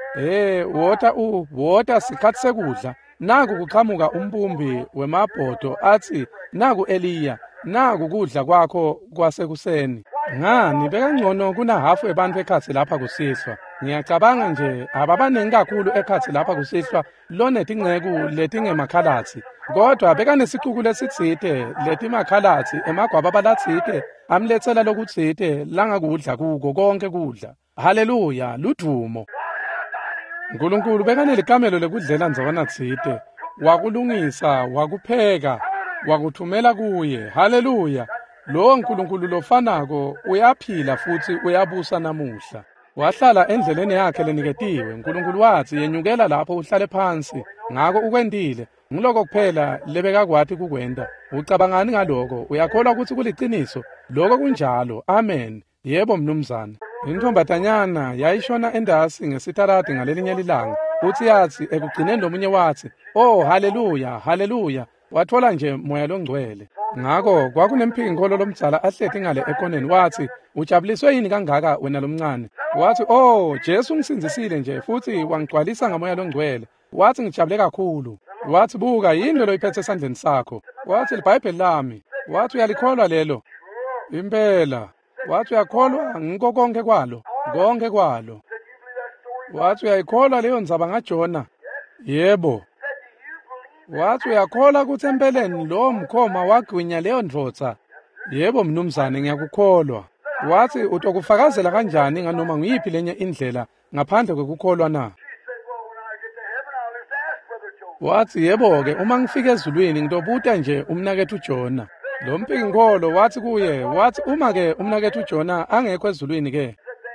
Wota sikhathi sekudla. Naku kuqhamuka umbumbi wemabhodo athi naku Eliya, naku kudla kwakho kwasekuseni. Ngani bekangcono kuna hafu ebantu ekhathi lapha kusihlwa. Ngiyacabanga nje ababaningi kakhulu ekhathi lapha kusihlwa lonetingceku letingemakhalathi. Kodwa bekanesixuku lesitsite letimakhalathi emagwaba balatsite amlethela lokutsite langakudla kuko konke kudla. Haleluya, ludumo. uNkulunkulu bekanelikamelo lekudlela ndzabana tsite, wakulungisa, wakupheka, wakuthumela kuye. Haleluya. Lo uNkulunkulu lofanako uyaphila futhi uyabusa namuhla. Wahlala endleleni yakhe leniketiwe. uNkulunkulu wathi yenyukela lapho uhlale phansi. Ngako ukwendile ngiloko kuphela lebekakwathi kukwenda. Ucabangani ngaloko? Uyakholwa ukuthi kuliqiniso? Lokho kunjalo. Amen. Yebo mnumzane. Intombatanyana yayishona endasi ngesitarati ngalelinye ilanga. Uthi yathi ekugcineni lomunye wathi, "Oh haleluya, haleluya." Wathola nje moya longcwele. Ngakho kwakunemphingolo lomdzala ahlethi ngale ekoneni wathi, "Ujabuliswe yini kangaka wena lomncane?" Wathi, "Oh, Jesu ngisinzisile nje futhi wangigcwalisa ngamoya longcwele." Wathi, "Ngijabule kakhulu." Wathi, "Buka yini lo iphethe esandleni sakho?" Wathi, "Libhayibheli lami." Wathi, "Uyalikholwa lelo?" "Impela." Wathi, "Uyakholwa ngiko konke kwalo?" "Konke kwalo." Wathi, "Uyayikholwa leyo ndzaba ngaJona?" "Yebo." Wathi, "Uyakholwa ukuthi empeleni lo mkhoma wagwinya leyo ndvodza?" "Yebo mnumzane, ngiyakukholwa." Wathi, "Utokufakazela kanjani nganoma nguyiphi lenye indlela ngaphandle kwekukholwa na?" Wathi, "Yebo-ke, uma ngifika ezulwini ngitobuta nje umnakethu uJona." Lo mpinginkolo wathi kuye, wathi, "Uma-ke umnakethu uJona angekho ezulwini-ke?"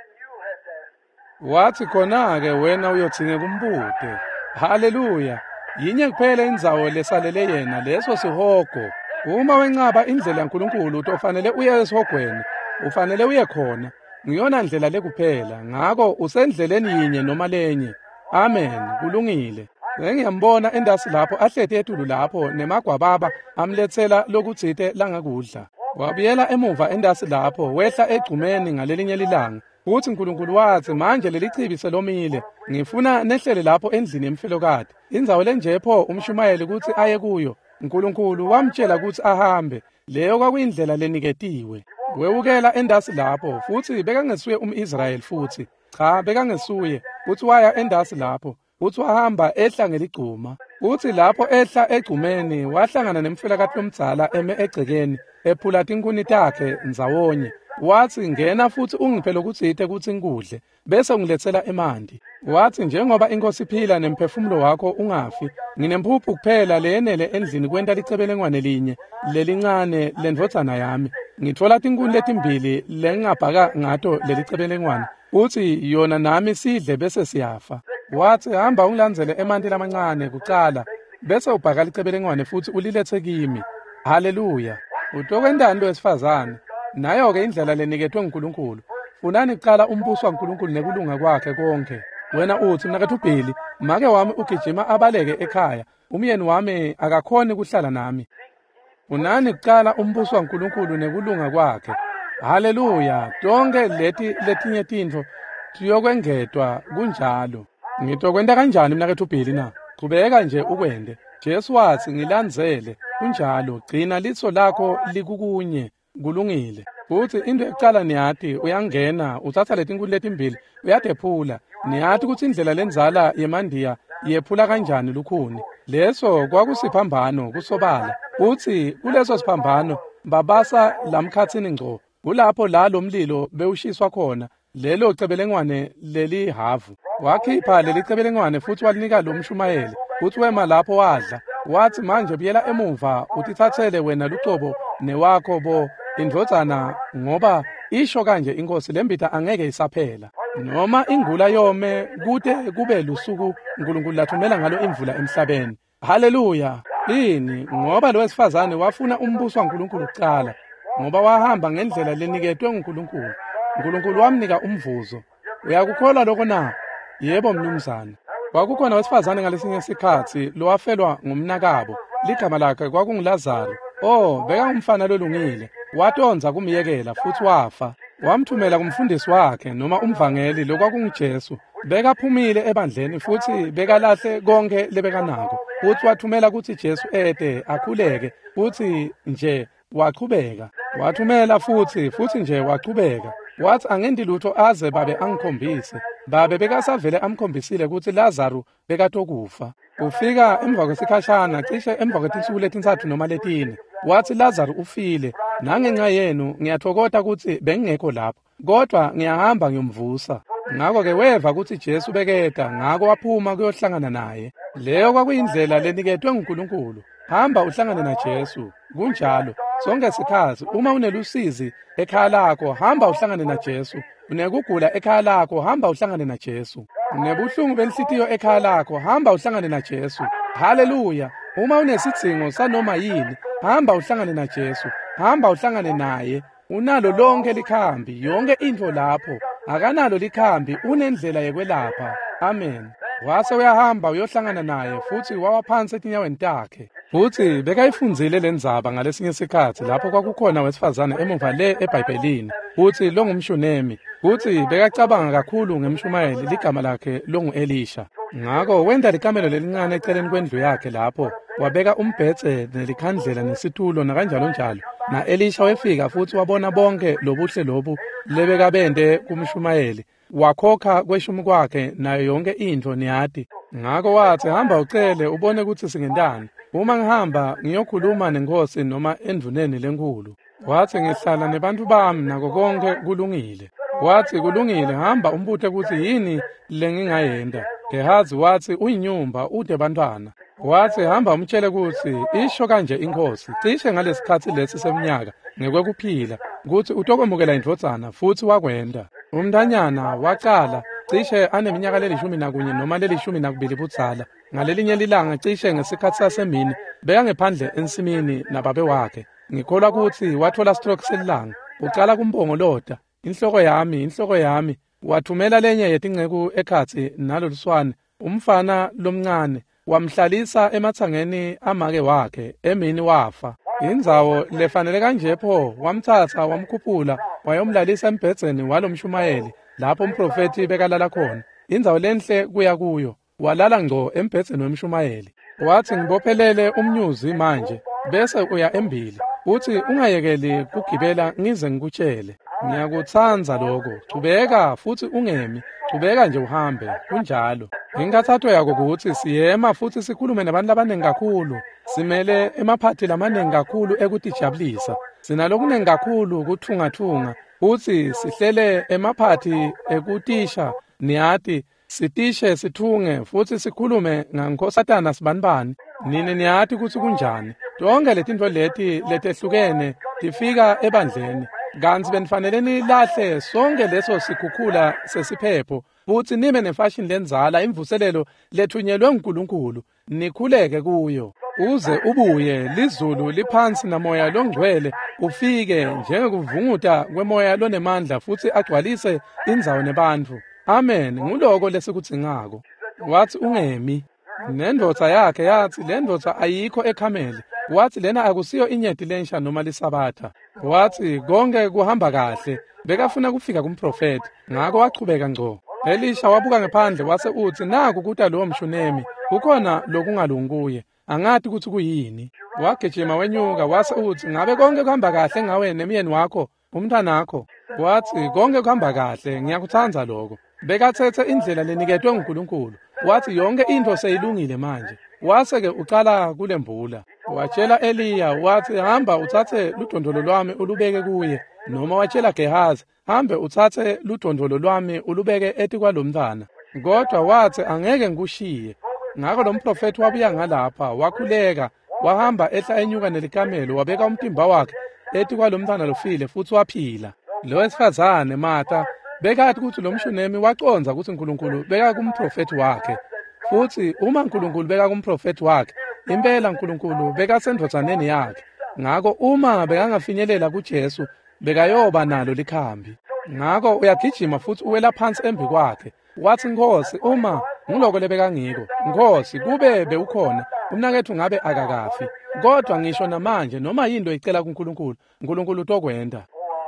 Wathi, "Khona-ke wena uyothinge kumbude." Haleluya. Yinye kuphela indzawo lesalele yena, leso sihogo. Uma wencaba indlela yaNkulunkulu utofanele uye esihogweni, ufanele uye khona. Ngiyona ndlela lekuphela, ngako usendleleni yinye noma lenye. Amen, kulungile. Ngiyambona endasi lapho ahlethi etulu lapho nemagwababa amlethela lokutsite langakudla. Wabuyela emuva endasi lapho, wehla egcumeni ngalelinye ilanga. Uthi uNkulunkulu wathi, "Manje leli chibi selomile, ngifuna nehlele lapho endlini yemfelokade." Indzawo lenjepho umshumayeli ukuthi aye kuyo. uNkulunkulu wamtshela ukuthi ahambe. Leyo kwakuyindlela leniketiwe. Wewukela endasi lapho, futhi bekangesuye Israyeli futhi. Cha, bekangesuye. Uthi waya endasi lapho. Uthi wahamba ehla ngeligcuma. Uthi lapho ehla egcumeni wahlangana nemfelokade yomdzala eme egcekeni, ephula tinkuni takhe ndzawonye. Wathi, "Ngena futhi ungiphe lokutsite kuthi ngikudle, bese ngilethela emanti." Wathi, "Njengoba inkosi iphila nemphefumulo wakho ungafi, nginempuphu kuphela leyenele endlini kwenta licebelengwane linye lelincane lendvodzana yami. Ngitfola tinkuni letimbili lengingabhaka ngato lelicebelengwane. Uthi yona nami sidle bese siyafa." Wathi, "Hamba ungilandzele emanti lamancane kucala, bese ubhaka licebelengwane futhi ulilethe kimi." Haleluya. Utokwendani lo wesifazane? Nayo-ke indlela lenikethwe nguNkulunkulu. Funani kuqala umbuso waNkulunkulu nekulunga kwakhe konke. Wena uthi, "Mnakethu uBhili, make wami ugijima abaleke ekhaya, umyeni wami akakhoni kuhlala nami." Funani kuqala umbuso waNkulunkulu nekulunga kwakhe. Haleluya. Tonke letinye tintfo tiyokwengedwa kunjalo. Ngitokwenta kanjani mnakethu uBhili na? Qhubeka nje ukwende. Jesu wathi, "Ngilandzele." Kunjalo, gcina litso lakho likukunye. Kulungile. Futhi into ekucala niyathi uyangena uthatha letinkuni letimbili uyadephula. Niyathi ukuthi indlela lenzala yemandiya yephula kanjani lukhuni. Leso kwakusiphambano kusobala. Uthi kuleso siphambano babasa lamkhathini ngco. Kulapho la lomlilo bewushiswa khona. Lelo cebelengwane leli havu. Wakhipha leli cebelengwane futhi walinika lo mshumayeli. Uthi wema lapho wadla. Wathi, "Manje buyela emuva utithathele wena lucobo newakho bo indvodzana, ngoba isho kanje inkosi, lembita angeke isaphela. Noma ingula yome kude kube lusuku uNkulunkulu lathumela ngalo imvula emhlabeni." Haleluya. Ini ngoba lo wesifazane wafuna umbuso waNkulunkulu kuqala, ngoba wahamba ngendlela leniketwe nguNkulunkulu. uNkulunkulu wamnika umvuzo. Uyakukholwa lokho na? Yebo mnumzane. Kwakukhona wesifazane ngalesinye isikhathi lowafelwa ngumnakabo. Ligama lakhe kwakunguLazaro. Oh, bekangumfana lolungile. Watonza kumyekela futhi wafa. Wamthumela kumfundisi wakhe noma umvangeli lokwakunguJesu. Bekaphumile ebandleni futhi bekalahle konke lebekanako. Uthi wathumela ukuthi Jesu ede akhuleke, futhi nje waqhubeka. Wathumela futhi nje waqhubeka. Wathi, "Angendi lutho aze babe angikhombise." Babe bekasavele amkhombisile ukuthi Lazaro bekatokufa. Ufika emva kwesikhashana, cishe emva kwetinsuku letintathu noma letine. Wathi, "Lazaro ufile. Nangenxa yenu ngiyathokoza ukuthi bengingekho lapho, kodwa ngiyahamba ngiyomvusa." Ngakho-ke weva ukuthi Jesu bekeda, ngako waphuma kuyohlangana naye. Leyo kwakuyindlela leniketwe nguNkulunkulu. Hamba uhlangane naJesu. Kunjalo sonke isikhathi uma unelusizi ekhaya lakho, hamba uhlangane naJesu. Unekugula ekhaya lakho, hamba uhlangane naJesu. Unebuhlungu benhlitiyo ekhaya lakho, hamba uhlangane naJesu. Haleluya. Uma unesidingo sanoma yini, hamba uhlangane naJesu, hamba uhlangane naye. Unalo lonke likhambi, yonke into lapho. Akanalo likhambi, unendlela yekwelapha. Amen. Wase uyahamba uyohlangana naye futhi wawaphansi etinyaweni takhe. Futhi bekayifundzile lendzaba ngalesinye isikhathi lapho kwakukhona wesifazane emuva le eBhayibhelini. Futhi lo ngumshunemi. Futhi bekacabanga kakhulu ngemshumayeli ligama lakhe longu-Elisha. Ngako wenda likamelo lelincane eceleni kwendlu yakhe lapho. Wabeka umbhedze nelikhandlela nesitulo nakanjalo njalo. Na Elisha wefika futhi wabona bonke lobuhle lobu lebekabende kumshumayeli. Wakhokha kweshumi kwakhe nayo yonke into niyati. Ngako wathi hamba ucele ubone ukuthi singendani. Uma ngihamba ngiyokhuluma nenkosi noma endvuneni lenkulu. Wathi ngihlala nebantu bami nako konke kulungile. Wathi kulungile hamba umbuthe ukuthi yini lengingayenda. Gehazi wathi uyinyumba ude bantwana. Wathi hamba umtshele ukuthi isho kanje inkosi cishe ngalesikhathi lesi seminyaka ngekwekuphila ukuthi utokwemukela indvodzana futhi wakwenda. Umntanyana waqala cishe aneminyaka le11 noma le12 budzala. Ngalelinye lilanga cishe ngesikhathi sasemini beka ngephandle ensimini nababe wakhe. Ngikholwa ukuthi wathola stroke selilanga. Uqala kumbongoloda. Inhloko yami. Wathumela lenye yetingceku ekhatsi naloluswane. Umfana lomncane wamhlalisa emathangeni amake wakhe emini wafa. Indzawo lefanele kanje pho wamthatha wamkhuphula wayomlalisa embhedzeni walomshumayeli lapho umprofeti bekalala khona. Indzawo lenhle kuya kuyo. Walala ngco embhedzeni wemshumayeli. Wathi ngibophelele umnyuzi manje bese uya embili. Uthi ungayekeli kugibela ngize ngikutshele. Ngiyakutsanza lokho. Chubeka futhi ungemi. Chubeka nje uhambe. Kunjalo. Inkathatho yakho ukuthi siyema futhi sikhulume nabantu abaningi kakhulu. Simele emaphathi lamaningi kakhulu ekutijabulisa. Sinalokuningi kakhulu ukuthungathunga. Futhi sihlele emaphathi ekutisha niyati. Sitishe sithunge futhi sikhulume ngankosatana sibanibani. Nini niyati ukuthi kunjani. Tonke letinto letehlukene tifika ebandleni. Kanti benifanele nilahle sonke leso sikhukhula sesiphepho futhi nibe nefashion lenzala imvuselelo lethunyelwe uNkulunkulu nikhuleke kuyo uze ubuye lizulu liphansi namoya longcwele ufike njengekuvunguta kwemoya lonemandla futhi agcwalise indzawo nebantu. Amen. Nguloko lesikudzingako. Wathi ungemi. Nendvodza yakhe yathi le ndvodza ayikho eKhameli. Wathi lena akusiyo inyeti lensha noma lisabatha. Wathi konke kuhamba kahle. Bekafuna kufika kumprofeti. Ngako wachubeka ngco. Elisha wabuka ngephandle wase uthi naku kuta lowo mshunemi. Kukhona lokungalungi kuye. Angathi ukuthi kuyini. Wagijima wenyuka wase uthi ngabe konke kuhamba kahle ngawe nemyeni wakho umntanakho. Wathi konke kuhamba kahle ngiyakuthanza lokho. Bekathethe indlela leniketwe uNkulunkulu. Wathi yonke into seyilungile manje. Wase-ke uqala kulembula. Watshela Eliya wathi hamba uthathe ludondolo lwami ulubeke kuye. Noma watshela Gehazi hambe uthathe ludondolo lwami ulubeke eti kwalomntana. Kodwa wathi angeke ngikushiye. Ngakho lo mprofeti wabuya ngalapha wakhuleka wahamba ehla enyuka nelikamelo wabeka umtimba wakhe eti kwalomntana lofile futhi waphila. Lo wesifazane Martha bekathi ukuthi lo mshunemi waconza ukuthi uNkulunkulu beka kumprofeti wakhe. Futhi uma uNkulunkulu beka kumprofeti wakhe impela uNkulunkulu beka sendvodzaneni yakhe. Ngako uma bekangafinyelela kuJesu bekayoba nalo likhambi. Ngako uyagijima futhi uwela phansi embi kwakhe. Wathi Nkosi uma ngiloko lebeka ngiko. Nkosi kube bewukhona umnakethu ngabe akakafi. Kodwa ngisho namanje noma yinto icela kuNkulunkulu uNkulunkulu utokwenda.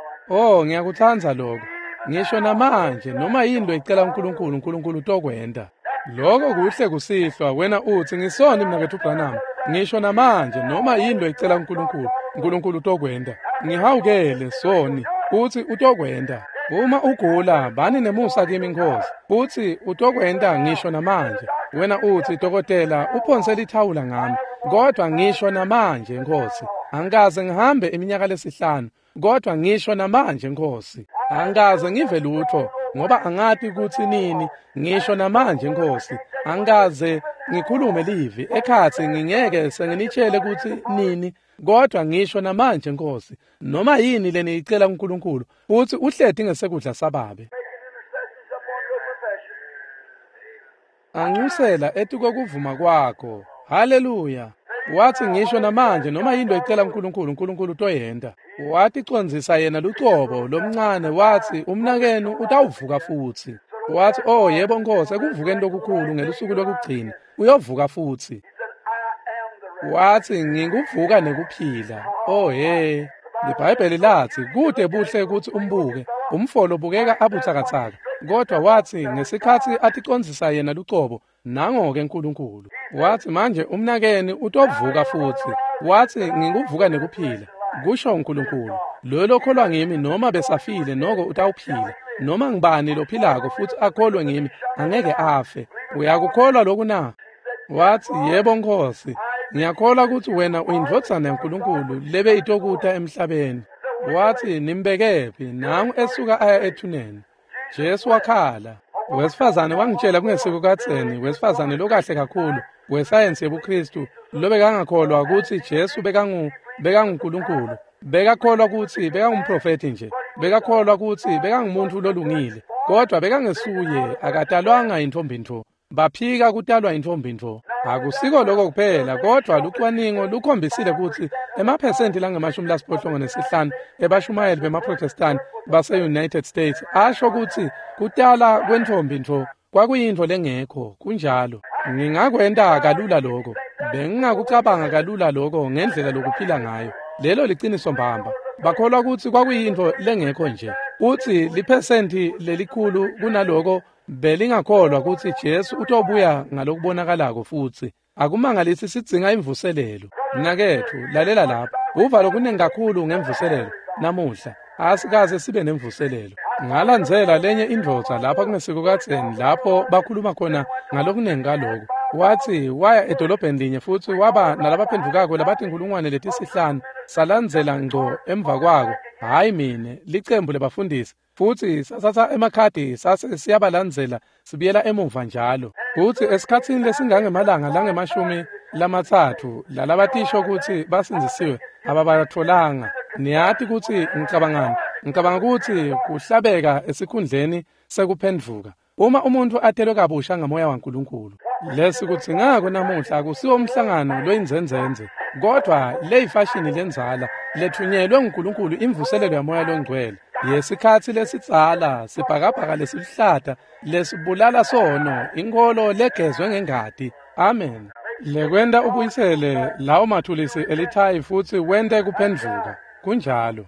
Oh ngiyakuthanza lokho. Ngisho namanje noma yinto icela uNkulunkulu uNkulunkulu utokwenda. Lokho kuhle kusihlwa wena uthi ngisona mnakethu uBranham. Ngisho namanje noma yinto icela uNkulunkulu uNkulunkulu utokwenda. Ngihawukele soni uthi utokwenda. Uma ugula bani nemusa kimi Nkosi. Uthi utokwenda ngisho namanje. Wena uthi dokotela uphonsela ithawula ngami. Kodwa ngisho namanje Nkosi. Angikaze ngihambe iminyaka lesihlanu. Kodwa ngisho namanje Nkosi. Angikaze ngive lutho ngoba angathi ukuthi nini. Ngisho namanje Nkosi. Angikaze ngikhulume livi ekhathi ngingeke senginitshele ukuthi nini. Kodwa ngisho namanje Nkosi noma yini leniyicela uNkulunkulu uthi uhledi ngesekudla sababe. Anxusela ethi kokuvuma kwakho. Haleluya. wathi ngisho namanje noma yinto icela uNkulunkulu utoyenda. Wathi condzisa yena lucobo lomncane wathi umnakenu utawuvuka futhi. Wathi oh yebo Nkosi, ekuvukeni lokukhulu ngelusuku lokugcina uyovuka futhi. Wathi ngikuvuka nekuphila. Oh iBhayibheli lathi kude buhle ukuthi umbuke umfolo bukeka abuthakathaka, kodwa wathi ngesikhathi aticondzisa yena lucobo nango-ke uNkulunkulu wathi manje umnakeni utovuka futhi. Wathi ngikuvuka nekuphila, kusho uNkulunkulu. Lo kholwa ngimi noma besafile noko utawuphila, noma ngibani lophilako futhi akholwe ngimi angeke afe. Uyakukholwa lokhu na? Wathi yebo Nkosi, ngiyakholwa ukuthi wena uyindvodzana yaNkulunkulu lebe itokuta emhlabeni. Wathi nimbekephi? Nangu esuka aya ethuneni. Jesu wakhala. Wesifazane wangitshela kungesiko katseni, wesifazane lokahle kakhulu wesayensi yebuKristu lobekangakholwa ukuthi Jesu bekanguNkulunkulu, bekakholwa ukuthi bekangumprofeti nje, bekakholwa ukuthi bekangumuntu lolungile, kodwa bekangesuye, akatalwanga intombi ntho. Baphika kutalwa intombi ntho. Akusiko lokho kuphela, kodwa lucwaningo lukhombisile ukuthi emaphesenti lange-85 ebashumayeli bemaProtestanti base-United States asho ukuthi kutala kwentombi ntho kwakuyinto lengekho. Kunjalo ngingakwenda kalula lokho, bengingakucabanga kalula lokho ngendlela lokuphila ngayo. Lelo liqiniso mbamba. Bakholwa ukuthi kwakuyinto lengekho nje. Uthi liphesenti lelikhulu kunaloko belingakholwa ukuthi Jesu utobuya ngalokubonakalako futhi. Akumangalisi sidzinga imvuselelo. Mnakethu lalela lapha, uvalo kuningi kakhulu ngemvuselelo namuhla. Asikaze sibe nemvuselelo. Ngalandzela lenye indvodza lapha kungesiko katseni lapho bakhuluma khona ngalokuningi ngaloko. Wathi waya edolobheni linye futhi waba nalabaphendukako labathi 5,000 salandzela ngco emva kwako. Hayi mine licembu lebafundisi futhi sasatha emakhadi sase siyabalandzela sibuyela emuva njalo. Kuthi esikhatsini lesingangemalanga lange-30 lalabatisho ukuthi basinzisiwe ababatholanga. Niyathi ukuthi ngicabangani? Ngicabanga ukuthi kuhlabeka esikhundleni sekuphendvuka uma umuntu athelwe kabusha ngamoya waNkulunkulu. Lesi kuthi ngako namuhla akusiwo umhlangano loyinzenzenze, kodwa leyifashini lenzala lethunyelwe uNkulunkulu imvuselelo yamoya longcwele yesikhathi lesitsala sibhakabhaka lesihlata lesibulala sono inkolo legezwe ngengadi. Amen. Lekwenda ubuyisele lawo mathulisi elithayi futhi wende kuphendvuka. Kunjalo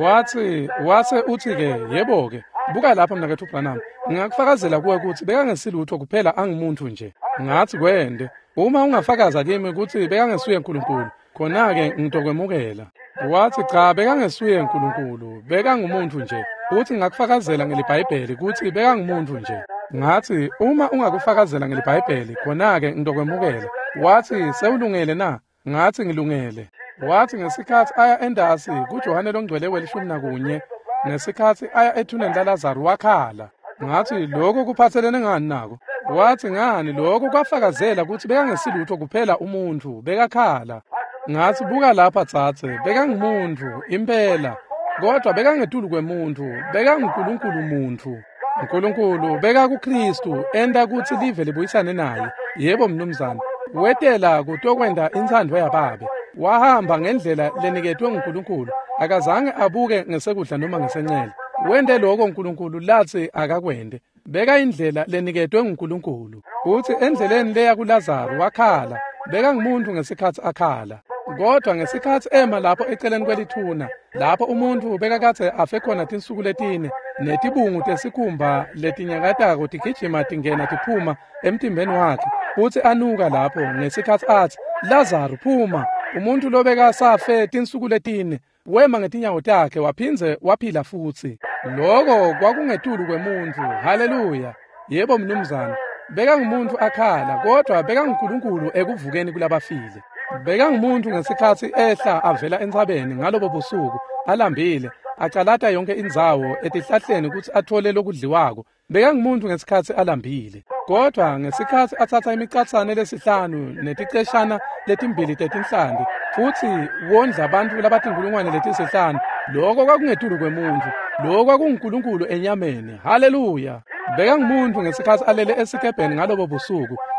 wase uthi-ke yebo-ke buka lapha mnakethu Branham, ngingakufakazela kuwe ukuthi bekangesilutho kuphela angumuntu nje. Ngathi kwende uma ungafakaza kimi ukuthi bekangesuye uNkulunkulu, khona-ke ngitokwemukela. Wathi cha, bekangesuye uNkulunkulu, bekangumuntu nje. Uthi ngakufakazela ngelibhayibheli ukuthi bekangumuntu nje. Ngathi uma ungakufakazela ngelibhayibheli, khona-ke ngitokwemukela. Wathi sewulungele na? Ngathi ngilungele. Wathi ngesikhathi aya endasi kuJohane longcwele we-11 ngesikhathi aya ethuneni laLazaro wakhala. Ngathi lokho kuphathelene ngani nako? Wathi ngani lokho kwafakazela ukuthi bekangesilutho kuphela umuntu, bekakhala. Ngathi buka lapha tsatse, bekangumuntu impela, kodwa bekangetulu kwemuntu, bekanguNkulunkulu muntu. uNkulunkulu bekakuKristu enda kuthi live libuyisane naye. Yebo mnumzana, wetela kutokwenda intsandvo yababe. Wahamba ngendlela leniketwe uNkulunkulu, akazange abuke ngesekudla noma ngesencele. Wende lokho uNkulunkulu lathi akakwende, beka indlela leniketwe uNkulunkulu. Uthi endleleni leya kuLazaro wakhala, beka ngumuntu ngesikhathi akhala. Kodwa ngesikhathi ema lapho eceleni kwelithuna, lapho umuntu bekakathe afe khona tinsuku letine, netibungu tesikhumba letinyakatako tigijima tingena tiphuma emtimbeni wakhe. Uthi anuka lapho ngesikhathi athi, Lazaro phuma. Umuntu lobeka safe tinsuku letine wema ngetinyawo takhe waphinze waphila futhi. Lokho kwakungetulu kwemuntu. Haleluya. Yebo mnumzana, beka ngumuntu akhala, kodwa beka uNkulunkulu ekuvukeni kulabafile. Beka ngumuntu ngesikhathi ehla avela entsabeni ngalobo busuku alambile, acalata yonke indzawo etihlahleni ukuthi athole lokudliwako. Beka ngumuntu ngesikhathi alambile, kodwa ngesikhathi athatha imicatsane lesihlanu neticeshana letimbili tetinhlandi futhi wondla abantu labathi 5,000, lokho kwakungetulu kwemuntu, lokho kwakunguNkulunkulu enyameni. Haleluya. Beka ngumuntu ngesikhathi alele esikebheni ngalobo busuku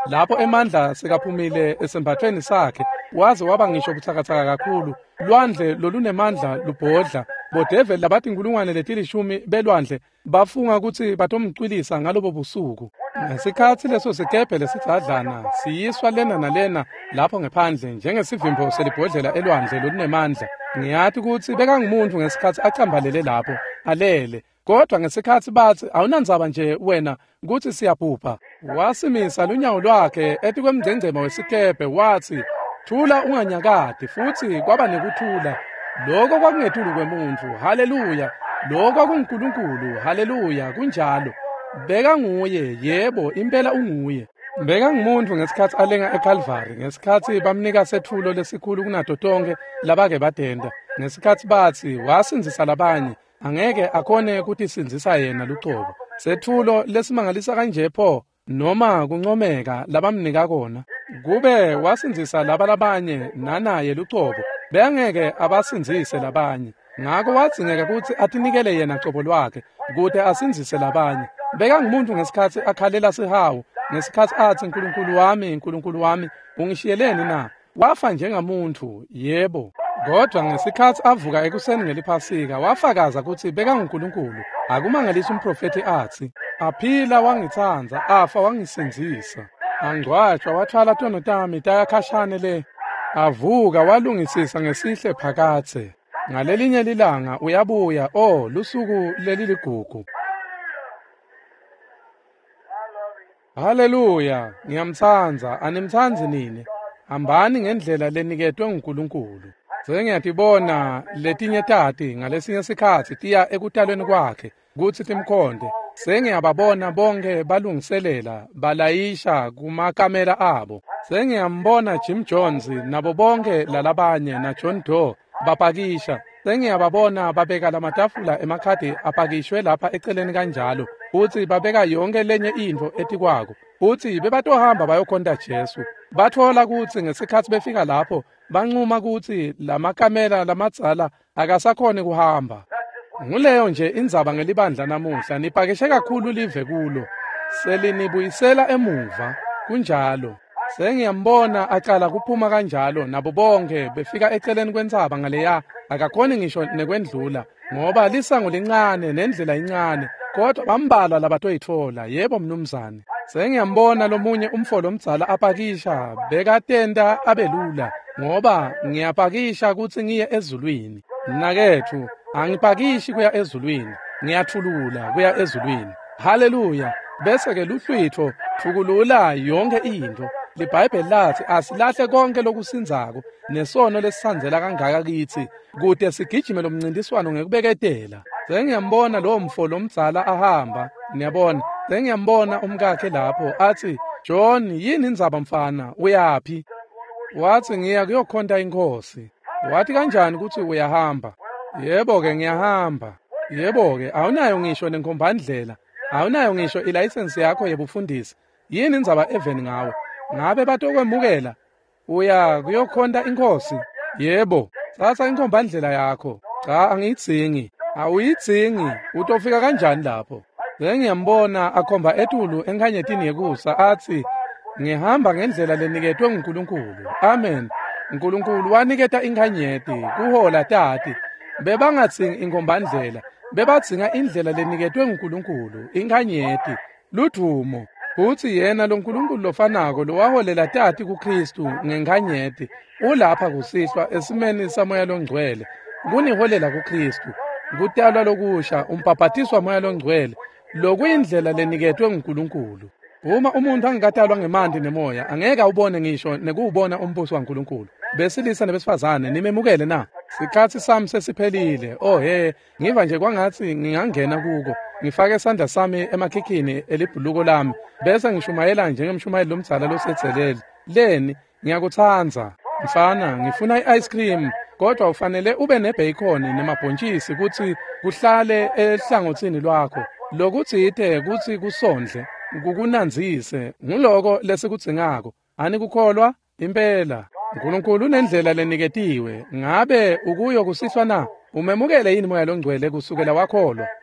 lapho emandla sekaphumile esembathweni sakhe waze waba ngisho buthakathaka kakhulu. Lwandle lolunemandla lubhodla, bodeveli labathi inkulungwane letilishumi belwandle bafunga ukuthi batomcwilisa ngalobo busuku. Ngesikhathi leso sikebhe lesithadlana siyiswa lena nalena lapho ngephandle njengesivimbo selibhodlela elwandle lolunemandla. Ngiyathi ukuthi bekangumuntu ngesikhathi acambalele lapho alele, kodwa ngesikhathi bathi awunandzaba nje wena ukuthi siyabhubha, wasimisa lunyawo lwakhe ethi kwemgcengcema wesikebhe wathi, thula unganyakadi, futhi kwaba nekuthula. Lokho kwakungethuli kwemuntu, haleluya. Lokho kwakunguNkulunkulu, haleluya. Kunjalo beka nguye, yebo impela unguye. Beka ngumuntu ngesikhathi alenga eCalvary, ngesikhathi bamnika sethulo lesikhulu kunato tonke labake badenda, ngesikhathi bathi wasinzisa labanye angeke akhone ukuthi sinzisa yena lucobo. Sethulo lesimangalisa kanje pho noma kuncomeka labamnika kona, kube wasinzisa laba labanye nanaye lucobo bengeke abasinzise labanye. Ngakho wadzingeka ukuthi atinikele yena cobo lwakhe kude asinzise labanye. Beka ngumuntu ngesikhathi akhalela sihawu, ngesikhathi athi Nkulunkulu wami ungishiyeleni na? Wafa njengamuntu, yebo, kodwa ngesikhathi avuka ekuseni ngeliphasika wafakaza ukuthi beka nguNkulunkulu. Akumangalisa umprofeti athi, aphila wangithanza, afa wangisinzisa, angcwatshwa wathwala tono tami tayakhashane le, avuka walungisisa ngesihle phakathe. Ngalelinye lilanga uyabuya, lusuku leli ligugu. Haleluya, ngiyamthanza, animthanzi nini? Hambani ngendlela leniketwe nguNkulunkulu. Sengiyatibona letinye tati ngalesinye sikhathi tiya ekutalweni kwakhe kuthi timkhonde. Sengiyababona bonke balungiselela balayisha kumakamela abo. Sengiyambona Jim Jones nabo bonke lalabanye na John Doe bapakisha. Sengiyababona babeka lamatafula emakhadi apakishwe lapha eceleni kanjalo, uthi babeka yonke lenye into ethi kwako, uthi bebatohamba bayokhonta Jesu. Bathola ukuthi ngesikhathi befika lapho banquma ukuthi lamakamela lamadzala akasakhona kuhamba. Nguleyo nje indzaba ngelibandla namuhla, nipakishe kakhulu live kulo, selinibuyisela emuva. Kunjalo sengiyambona aqala kuphuma kanjalo, nabo bonke befika eceleni kwentsaba ngaleya akakhoni ngisho nekwendlula, ngoba lisango lincane nendlela incane, kodwa bambala labatoyithola. Yebo mnumzane, sengiyambona lomunye umfolo omdzala apakisha, bekatenda abelula, ngoba ngiyapakisha ukuthi ngiye ezulwini. Nakethu angipakishi kuya ezulwini, ngiyathulula kuya ezulwini. Haleluya. Bese-ke luhlwitho thukulula yonke into. LiBhayibheli lathi asilahle konke lokusinzako nesono lesithandzela kangaka kithi, kude sigijime lomncintiswano ngekubeketela. Sengiyambona lowo mfolo omdzala ahamba, niyabona. Sengiyambona umkakhe lapho athi, John, yini indzaba mfana, uyaphi? Wathi ngiya kuyokhonta inkosi. Wathi kanjani ukuthi uyahamba? Yebo-ke ngiyahamba. Yebo-ke awunayo ngisho nenkombandlela, awunayo ngisho ilayisensi yakho yebufundisi. Yini indzaba eveni ngawe? Ngabe batokwemukela uya kuyokhonta inkosi? Yebo. Thatha inkombandlela yakho. Cha, angiyidzingi. Awuyidzingi, utofika kanjani lapho? Sengiyambona akhomba etulu enkhanyetini yekusa athi, ngihamba ngendlela leniketwe nguNkulunkulu. Amen. uNkulunkulu waniketa inkhanyeti kuhola tati. Bebangatsingi inkombandlela, bebatsinga indlela leniketwe nguNkulunkulu, inkhanyeti, ludumo. Uthi yena lo Nkulunkulu lofanako lowaholela tati kuKristu ngenkhanyeti, ulapha kusihlwa esimeni samoya longcwele, kuniholela kuKristu, kutalwa lokusha, umpaphatiswa moya longcwele, lokuyindlela leniketwe nguNkulunkulu. Uma umuntu angikatalwa ngemandi nemoya, angeke awubone ngisho nekuwubona umbuso waNkulunkulu. Besilisa nebesifazane nimemukele na? Sikhathi sami sesiphelile. Ngiva nje kwangathi ngingangena kuko, ngifake isandla sami emakhikhini elibhuluko lami, bese ngishumayela njengemshumayeli lomdzala losethelele. Leni ngiyakuthanza mfana, ngifuna i-ice cream, kodwa ufanele ube nebacon nemabhontshisi kuthi kuhlale ehlangothini lwakho. Lokuthi ithe kuthi kusondle kukunanzise, nguloko lesikudzingako. Ani kukholwa impela uNkulunkulu unendlela leniketiwe. Ngabe ukuyo kusihlwa na? Umemukele yini moya longcwele kusukela wakholwa?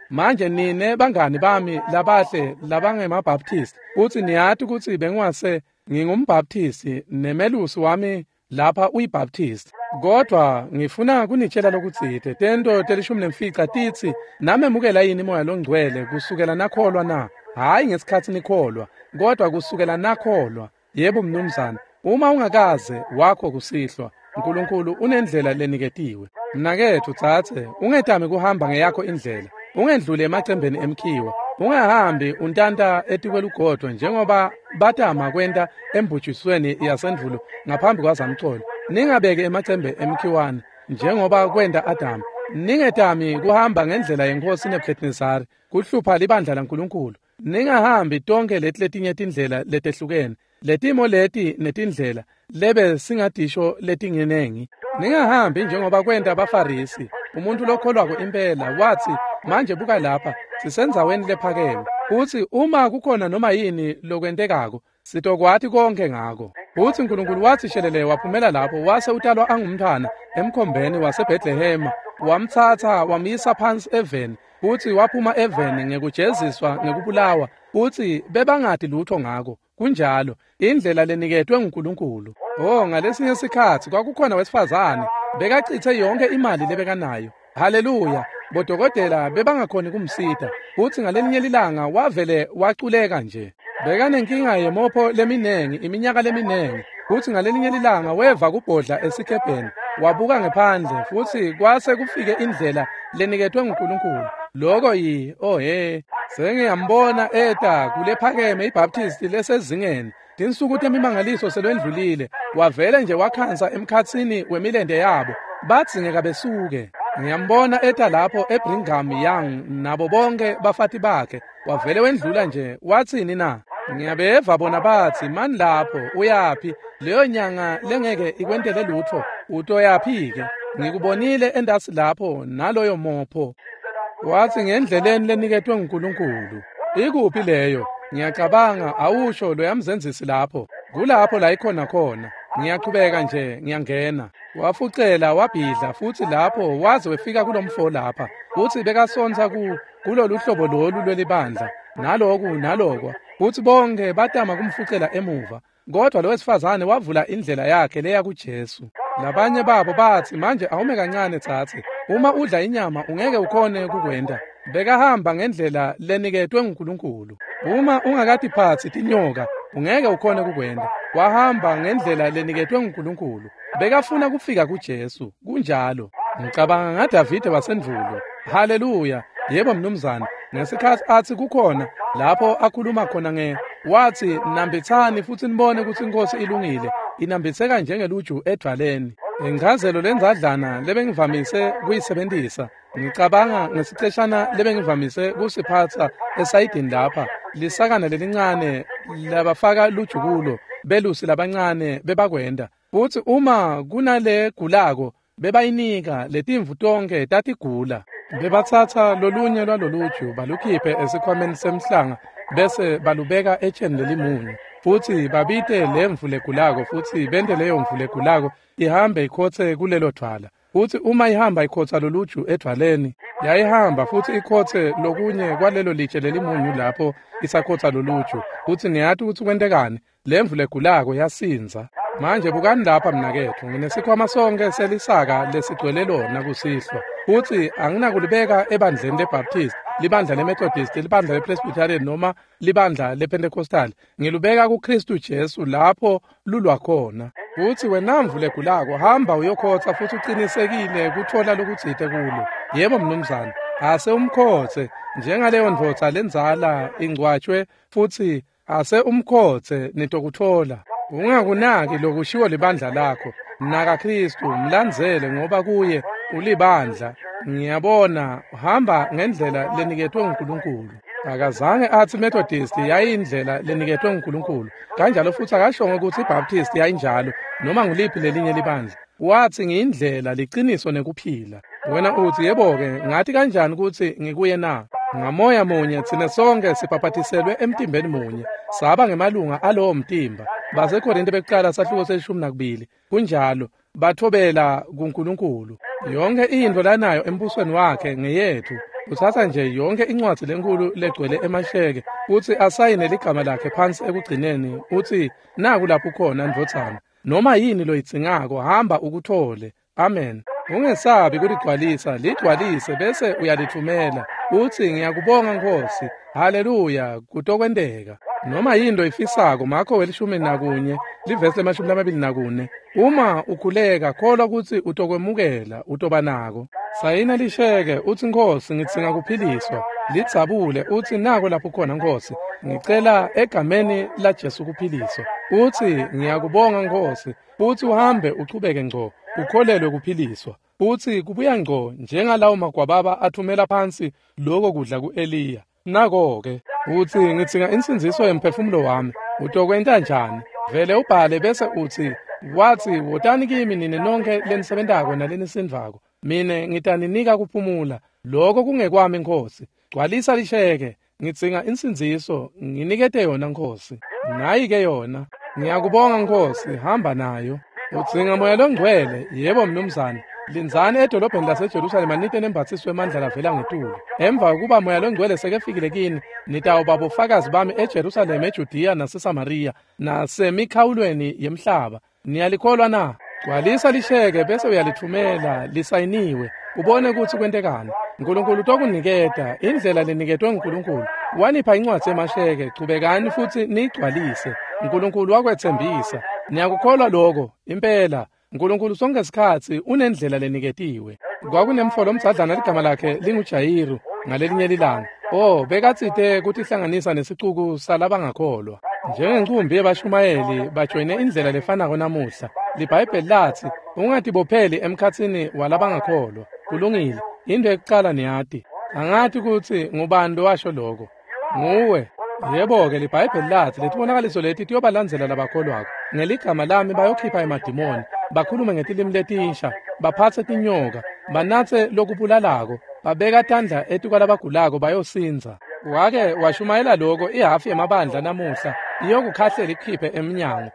manje nine bangani bami labahle labangemabaptist uthi niyathi ukuthi bengwase ngingumbaptist nemelusi wami lapha uyibaptist kodwa ngifuna kunitshela lokuthi tento telishumi nemfica tithi namemukela yini moya longcwele kusukela nakholwa na hayi ngesikhathi nikholwa kodwa kusukela nakholwa yebo mnumzana uma ungakaze wakho kusihlwa uNkulunkulu unendlela leniketiwe mnakethu thathe ungetami kuhamba ngeyakho indlela ungendlule emacembeni emkhiwa ungahambi untanta etikwelugodwa njengoba batama kwenta embujisweni yasendvulo ngaphambi kwazamcolo ningabeke emacembe emkhiwane njengoba kwenta Adam ningetami kuhamba ngendlela yenkosi Nebukadnezari kuhlupha libandla laNkulunkulu ningahambi tonke letinye tindlela letehlukene letimo leti netindlela lebe singadisho letingenengi ningahambi njengoba kwenta abafarisi umuntu lokholwako impela wathi manje buka lapha sisenzaweni lephakeme uthi uma kukhona noma yini lokwentekako sitokwathi konke ngako uthi uNkulunkulu wathi shelele waphumela lapho wase utalwa angumntwana emkhombeni waseBhethlehema wamthatha wamisa phansi eveni uthi waphuma eveni ngekujeziswa ngekubulawa uthi bebangadi lutho ngako kunjalo indlela leniketwe uNkulunkulu ngalesinye isikhathi kwakukhona wesifazane bekachithe yonke imali lebekanayo haleluya bodokotela bebangakhoni kumsita uthi ngalelinye lilanga wavele waculeka nje bekanenkinga yemopho leminengi iminyaka leminengi uthi ngalelinye lilanga weva kubhodla esikhebheni wabuka ngephandle futhi kwase kufike indlela leniketwe uNkulunkulu lokho sengiyambona eta kulephakeme iBaptist lesezingeni tinsuku temimangaliso selwendlulile wavele nje wakhansa emkhatsini wemilende yabo batsingeka besuke ngiyambona eta lapho eBrigham Young nabo bonke bafati bakhe wavele wendlula nje wathini na ngiyabeva bona bathi mani lapho uyapi leyo nyanga lengeke ikwentele lutho utoyaphike ngikubonile endasi lapho naloyo mopho wathi ngendleleni leniketwe uNkulunkulu ikuphi leyo ngiyacabanga awusho lo yamzenzisi lapho kulapho la ikhona khona ngiyaqhubeka nje ngiyangena wafucela wabhidla futhi lapho waze wefika kulomfo lapha uthi bekasonza kulolu hlobo lolu lwelibandla nalokwa uthi bonke batama kumfucela emuva kodwa lo wesifazane wavula indlela yakhe leya kuJesu labanye babo bathi manje awume kancane thathe uma udla inyama ungeke ukhone kukwenda bekahamba ngendlela leniketwe uNkulunkulu uma ungakatiphathi tinyoka ungeke ukhone kukwenda wahamba ngendlela leniketwe uNkulunkulu bekafuna kufika kuJesu kunjalo ngicabanga ngaDavide wasendvulo haleluya yebo mnumzane ngesikhathi athi kukhona lapho akhuluma khona wathi nambithani futhi nibone ukuthi inkosi ilungile inambitheka njengeluju edvaleni ingazelo lenzadlana lebengivamise kuyisebenzisa ngicabanga ngesiceshana lebengivamise kusiphatha esayidini lapha lisakana lelincane labafaka lujukulo belusi labancane bebakwenda futhi uma kunale gulako bebayinika letimvu tonke tatigula bebathatha lolunye lwaloluju balukhiphe esikhwameni semhlanga bese balubeka etsheni lelimunyu futhi babite lemvu legulako futhi bende leyo mvu legulako ihambe ikhothe kulelo thwala futhi uma ihamba ikhotha loluju edwaleni yayihamba futhi ikhothe lokunye kwalelo litshe lelimunyu lapho isakhotha loluju futhi niyathi ukuthi kwentekani lemvu legulako yasinza manje bukani lapha mnakethu nginesikhwama sonke selisaka lesigcwele lona kusihlwa futhi anginakulibeka ebandleni leBaptist libandla leMethodist libandla lePresbyterian noma libandla lePentecostal ngilubeka kuKristu Jesu lapho lulwa khona futhi wenamvu legulako hamba uyokhotha futhi uqinisekile kuthola lokuthithe kulo yebo mnumzane ase umkhothe njengaleyo ndvodza lenzala ingcwatshwe futhi ase umkhothe nitokuthola ungakunaki lokushiwo libandla lakho mnaka Kristu mlandzele ngoba kuye ulibandla ngiyabona hamba ngendlela leniketwe uNkulunkulu akazange athi Methodist yayindlela leniketwe uNkulunkulu kanjalo futhi akashongo ukuthi iBaptist yayinjalo noma nguliphi lelinye libandla wathi ngiyindlela liqiniso nekuphila wena uthi yebo-ke ngathi kanjani ukuthi ngikuye na ngamoya munye thina sonke sibhaphathiselwe emtimbeni munye saba ngemalunga alowo mtimba baseKorinte bekuqala sahluko selishumi nakubili kunjalo bathobela kuNkulunkulu. Yonke into lanayo embusweni wakhe ngeyethu. Uthatha nje yonke incwadi lenkulu legcwele emasheke uthi asayine ligama lakhe phansi ekugcineni uthi naku lapho khona ndvothana noma yini loyitsingako hamba ukuthole. Amen. Ungesabi kuligcwalisa, ligcwalise bese uyalithumela uthi ngiyakubonga Nkosi. Haleluya, kutokwendeka. Noma yinto ifisako makho we-11 livesi le-24. Uma ukhuleka kholwa ukuthi utokwemukela utobanako. Sayina lisheke uthi Nkosi ngidzinga kuphiliswa. Lidzabule uthi nako lapho khona Nkosi ngicela egameni la Jesu kuphiliswa. Uthi ngiyakubonga Nkosi uthi uhambe uchubeke ngco ukholelwe kuphiliswa. Uthi kubuya ngco njengalawo magwababa athumela phansi lokho kudla ku-Eliya. Nako-ke uthi ngidzinga insinziso yemphefumulo wami. Utokwenta njani? Vele ubhale bese uthi wathi wotani kimi nini nonke lenisebentako nalenisindvako. Mine ngitaninika kuphumula. Lokho kungekwami Nkosi. Gcwalisa lisheke. Ngidzinga insinziso nginikete yona Nkosi. Nayi-ke yona. Ngiyakubonga Nkosi, hamba nayo. Udzinga moya longcwele, yebo mnumzane. Linzani edolobheni laseJerusalema nite nembathiswe emandla lavela ngetulu. Emva ukuba moya longcwele sekefikile kini, nitawuba bofakazi bami eJerusalema, eJudiya naseSamariya nasemikhawulweni yemhlaba. Niyalikholwa na? Gcwalisa lisheke bese uyalithumela lisayiniwe. Ubone ukuthi kwentekani. uNkulunkulu tokuniketa indlela leniketwe nguNkulunkulu. Wanipha incwadi emasheke, chubekani futhi nigcwalise. uNkulunkulu wakwethembisa. Niyakukholwa lokho impela. uNkulunkulu sonke isikhathi unendlela leniketiwe. Kwakunemfolo omthadlana ligama lakhe linguJayiru ngalelinye ilanga. Bekatsite ukuthi ihlanganisa nesicuku salabangakholwa. Njengencumbi yabashumayeli bajoyine indlela lefanako namuhla. LiBhayibheli lathi ungatibopheli emkhatsini walabangakholwa. Kulungile. Into ekuqala niyati. Angathi ukuthi ngubani washo lokho. Nguwe. Yebo-ke LiBhayibheli lathi letibonakaliso leti tiyobalandzela labakholwako. Ngeligama lami bayokhipha emadimoni. Bakhulume ngetilimi letinsha, baphatse tinyoka, banatse lokubulalako, babeka tandla etukalabagulako bayosinza. Wake washumayela lokho ihafu yamabandla namuhla iyokukhahlela ikhiphe eminyango.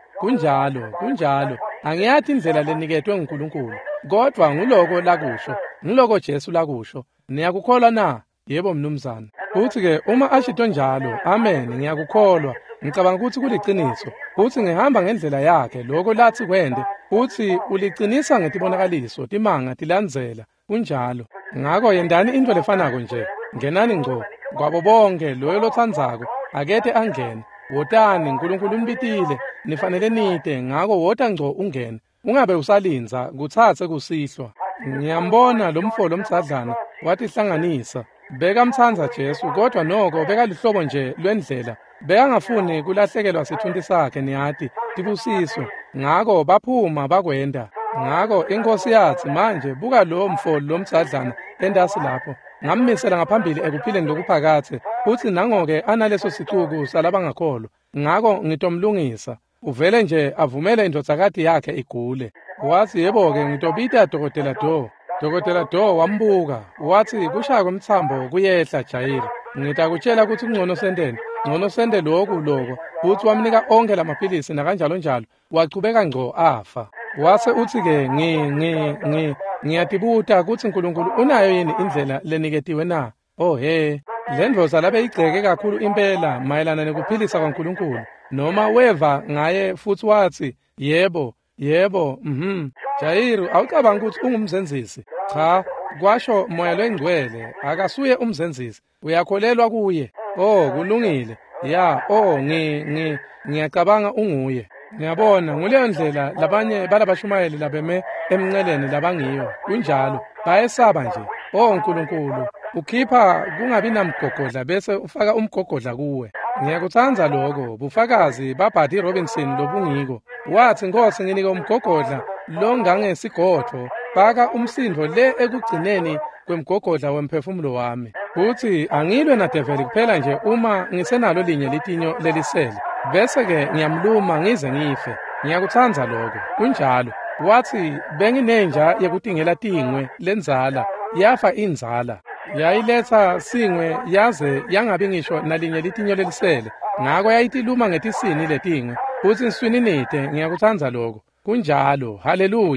Kunjalo. Angiyathi indlela leniketwe nguNkulunkulu. Kodwa nguloko lakusho, nguloko Jesu lakusho. Niyakukholwa na? Yebo mnumzane. Uthi-ke uma ashito njalo, amen, ngiyakukholwa. Ngicabanga ukuthi kuliciniso. Uthi ngihamba ngendlela yakhe, lokho lathi kwende. Uthi ulicinisa ngetibonakaliso, timanga tilandzela. Kunjalo. Ngako yendani into lefanako nje. Ngenani ngco. Kwabo bonke loyo lothandzako akete angene. Wotani uNkulunkulu umbitile, nifanele nite, ngako wota ngco ungene. Ungabe usalinza kuthathe kusihlwa. Ngiyambona lo mfolo omthadlana wathi hlanganisa. Beka mthandza Jesu kodwa noko beka lihlobo nje lwendlela. Bekangafuni kulahlekelwa sithunti sakhe niyati tibusiswe. Ngako baphuma bakwenda. Ngako inkosi yathi manje buka lo mfolo lomthadlana endasi lapho. Ngammisela ngaphambili ekuphileni lokuphakathe. Uthi nangoke analeso sicuku salabangakholwa. Ngako ngitomlungisa. Uvele nje avumele indodzakati yakhe igule. Wathi yebo-ke ngitobita Dokotela Do. Dokotela Do wambuka. Wathi kushaya komthambo kuyehla Jayiri. Ngitakutshela ukuthi ngcono sende lokho. Uthi wamnika onke lamaphilisi nakanjalo njalo. Wachubeka ngco afa. Wase uthi-ke ngiyatibuta ukuthi uNkulunkulu unayo yini indlela leniketiwe na? Le ndloza labe igceke kakhulu impela mayelana nekuphilisa kwaNkulunkulu. Noma weva ngaye futhi wathi yebo. Jayiru awucabanga ukuthi ungumzenzisi. Cha, kwasho moya lwengcwele akasuye umzenzisi. Uyakholelwa kuye. Kulungile. Ngiyacabanga unguye. Ngiyabona nguleyo ndlela labanye balabashumayeli labeme emnceleni labangiyo. Kunjalo bayesaba nje. uNkulunkulu ukhipha kungabi namgogodla bese ufaka umgogodla kuwe. Ngiyakuthanza lokho bufakazi baBuddy Robinson lobungiko. Wathi Nkosi nginike umgogodla longangesigodlo baka umsindvo le ekugcineni kwemgogodla wemphefumulo wami. Uthi angilwe nadeveli kuphela nje uma ngisenalo linye litinyo lelisele. Bese-ke ngiyamluma ngize ngife. Ngiyakuthanza lokho. Kunjalo. Wathi benginenja yekutingela tingwe lenzala yafa inzala. Yayiletha singwe yaze yangabi ngisho nalinye litinyo lelisele. Ngako yayitiluma ngetisini letingwe. Uthi nswini nite ngiyakuthanza lokho. Kunjalo. Haleluya.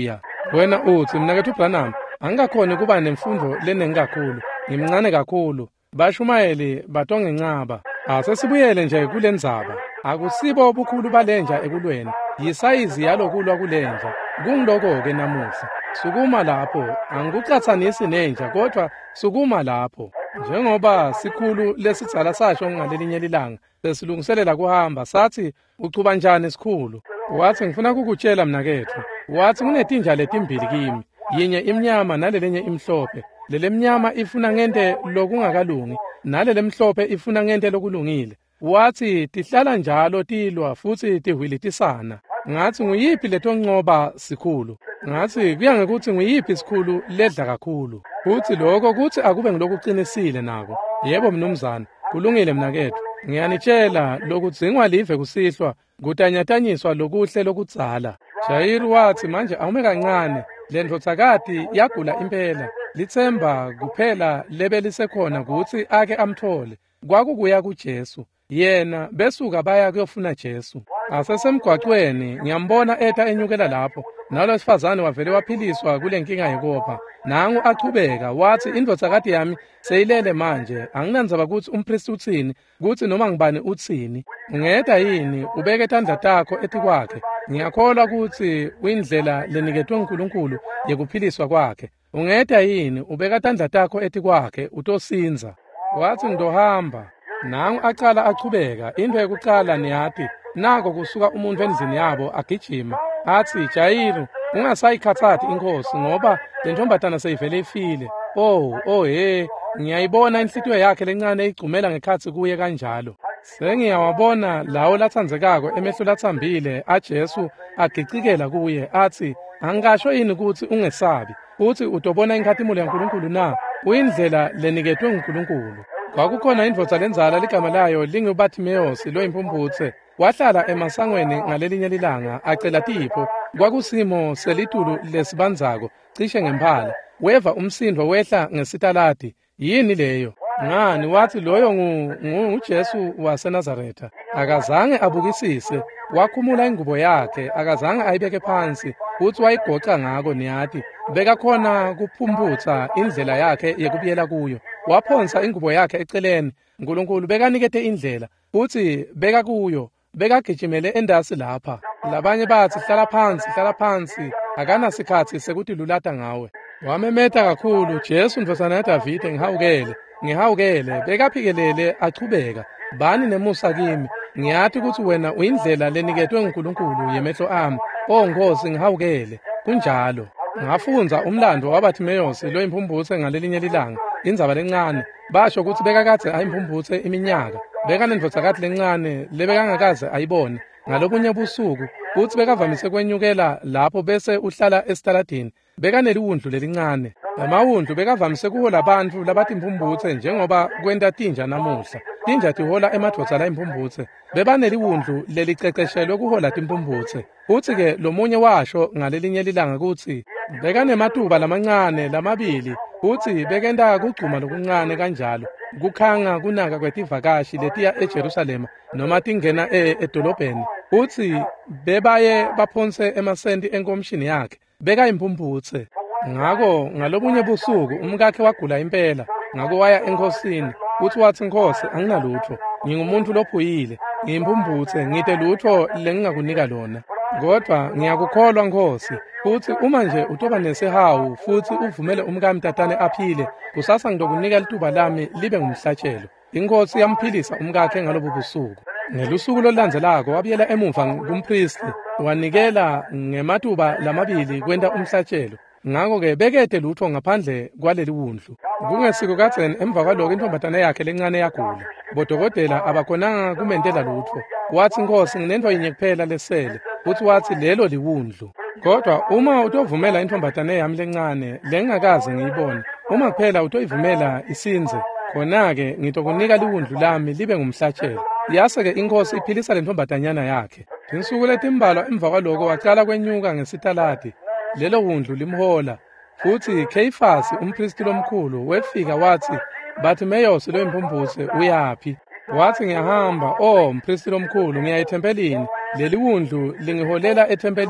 Wena uthi mnakethu Branham angikakhoni ukuba nemfundo lenengakhulu, ngimncane kakhulu. Bashumayeli batongencaba. Asesibuyele nje kulendzaba. Akusibo obukhulu balenja ekulweni, yisayizi yalokulwa kulenja. Kungiloko ke namuhla. Sukuma lapho, angikucathanisi nenja kodwa sukuma lapho. Njengoba sikhulu lesidzala sasho ngalelinye ilanga, sesilungiselela kuhamba, sathi uchuba njani sikhulu. Wathi ngifuna kukutshela mnakethu. Wathi kunetinja letimbili kimi, yinye imnyama nalelenye imhlophe. Lele mnyama ifuna ngente lokungakalungi, nalele mhlophe ifuna ngente lokulungile. Wathi tihlala njalo tilwa futhi tihwilitisana. Ngathi nguyiphi letoncoba sikhulu? Ngathi kuya ngekuthi nguyiphi sikhulu ledla kakhulu. Uthi lokho kuthi akube ngilokuqinisile nako. Yebo mnumzane, kulungile mnakethu. Ngiyanitshela lokudzingwa live kusihlwa, kutanyatanyiswa lokuhle lokudzala. Jairi wathi manje awume kancane, le ndvodzakati yagula impela. Lithemba kuphela lebe lisekhona kuthi ake amthole. Kwakukuya kuJesu. Yena besuka baya kuyofuna Jesu. Asesemgwaqweni ngiyambona eta enyukela lapho. Nalo sifazane wavele waphiliswa kule nkinga yekopha. Nangu achubeka wathi indvodzakati yami seyilele manje. Anginandzaba ukuthi umpristi uthini, kuthi noma ngibani uthini. Ungeda yini ubeke isandla takho eti kwakhe. Ngiyakholwa ukuthi uyindlela leniketwe uNkulunkulu yekuphiliswa kwakhe. Ungeda yini ubeka isandla takho eti kwakhe utosinza. Wathi ngidohamba. Nangu acala achubeka. Into yokuqala niyathi nako kusuka umuntu endlini yabo agijima athi Jayiru ungasayikhathathi inkosi ngoba le ntombazana seyivele ifile. Ngiyayibona inhlitiyo yakhe lencane igcumela ngekhathi kuye kanjalo. Sengiyawabona lawo lathandzekako emehlo lathambile aJesu agicikela kuye athi angikasho yini ukuthi ungesabi uthi utobona inkathimulo yaNkulunkulu na uyindlela leniketwe uNkulunkulu. Kwakukhona indvodza lenzala ligama layo linguBartimeyosi lo imphumbuthe. Wahlala emasangweni ngalelinye ilanga acela tipho. Kwakusimo selitulu lesibanzako cishe ngemphala. Weva umsindvo wehla ngesitaladi. Yini leyo? Ngani wathi loyo nguJesu waseNazaretha. Akazange abukisise. Wakhumula ingubo yakhe, akazange ayibeke phansi. Uthi wayigoqa ngako niyathi beka khona kuphumbutha indlela yakhe yekubuyela kuyo. Waphonsa ingubo yakhe eceleni. uNkulunkulu bekanikete indlela. Uthi beka kuyo. Bekagijimele endasi lapha. Labanye bathi hlala phansi, akanasikhathi sekuthi lulata ngawe. Wamemeta kakhulu, Jesu ndvosana yaDavide ngihawukele, bekaphikelele achubeka. Bani nemusa kimi, ngiyathi ukuthi wena uyindlela leniketwe uNkulunkulu yemehlo ami. Nkosi ngihawukele, kunjalo. Ngafunza umlando waBartimeyosi lo imphumbuthe ngalelinye ilanga, indzaba lencane. Basho ukuthi bekakade ayimphumbuthe iminyaka. Beka nendvodzakati lencane lebekangakaze ayibone. Ngalobunye busuku uthi bekavamise kwenyukela lapho bese uhlala esitaladini. Beka neliwundlu lelincane. Amawundlu bekavamise kuhola abantu labathi imphumbuthe njengoba kwenta tinja namuhla. Tinja tihola emadvodza la imphumbuthe. Beba neliwundlu leliceceshelwe kuhola timphumbuthe. Uthi ke lomunye washo ngalelinye ilanga kuthi beka nematuba lamancane lamabili. Uthi bekenda kugcuma lokuncane kanjalo. Kukhanga kunaka kwetivakashi letiya eJerusalema noma tingena edolobheni. Uthi bebaye baphonse emasenti enkomishini yakhe. Beka imphumbuthe. Ngako ngalobunye busuku umkakhe wagula impela. Ngako waya enkosini. Uthi wathi Nkosi anginalutho. Ngingumuntu lophuyile. Ngimphumbuthe ngite lutho lengingakunika lona. Kodwa ngiyakukholwa Nkosi. Uthi uma nje utoba nesihawu futhi uvumele umkami tatane aphile, kusasa ngizokunika lituba lami libe ngumhlatshelo. Inkosi yamphilisa umkakhe ngalobo busuku. Ngelusuku lolandzelako wabuyela emuva kumpristi, wanikela ngematuba lamabili kwenta umhlatshelo. Ngako-ke bekede lutho ngaphandle kwaleli wundlu. Kungesiko kadzeni emva kwaloko intombazane yakhe lencane yagula. Bodokotela abakhonanga kumentela lutho. Wathi Nkosi nginento yinye kuphela lesele. Uthi wathi lelo liwundlu. Kodwa uma utovumela intombazane yami lencane lengakaze ngiyibone, uma kuphela utoyivumela isinze, khona-ke ngitokunika liwundlu lami libe ngumhlatshelo. Yase-ke inkosi iphilisa le ntombazanyana yakhe. Insuku letimbalwa emva kwaloko wacala kwenyuka ngesitaladi. Lelo wundlu limhola. Futhi Kheyifasi umpristi lomkhulu wefika wathi Bartimeyosi lo imphumbuthe uyaphi? Wathi ngiyahamba, mpristi lomkhulu ngiya ethempelini. Leli wundlu lingiholela ethempelini.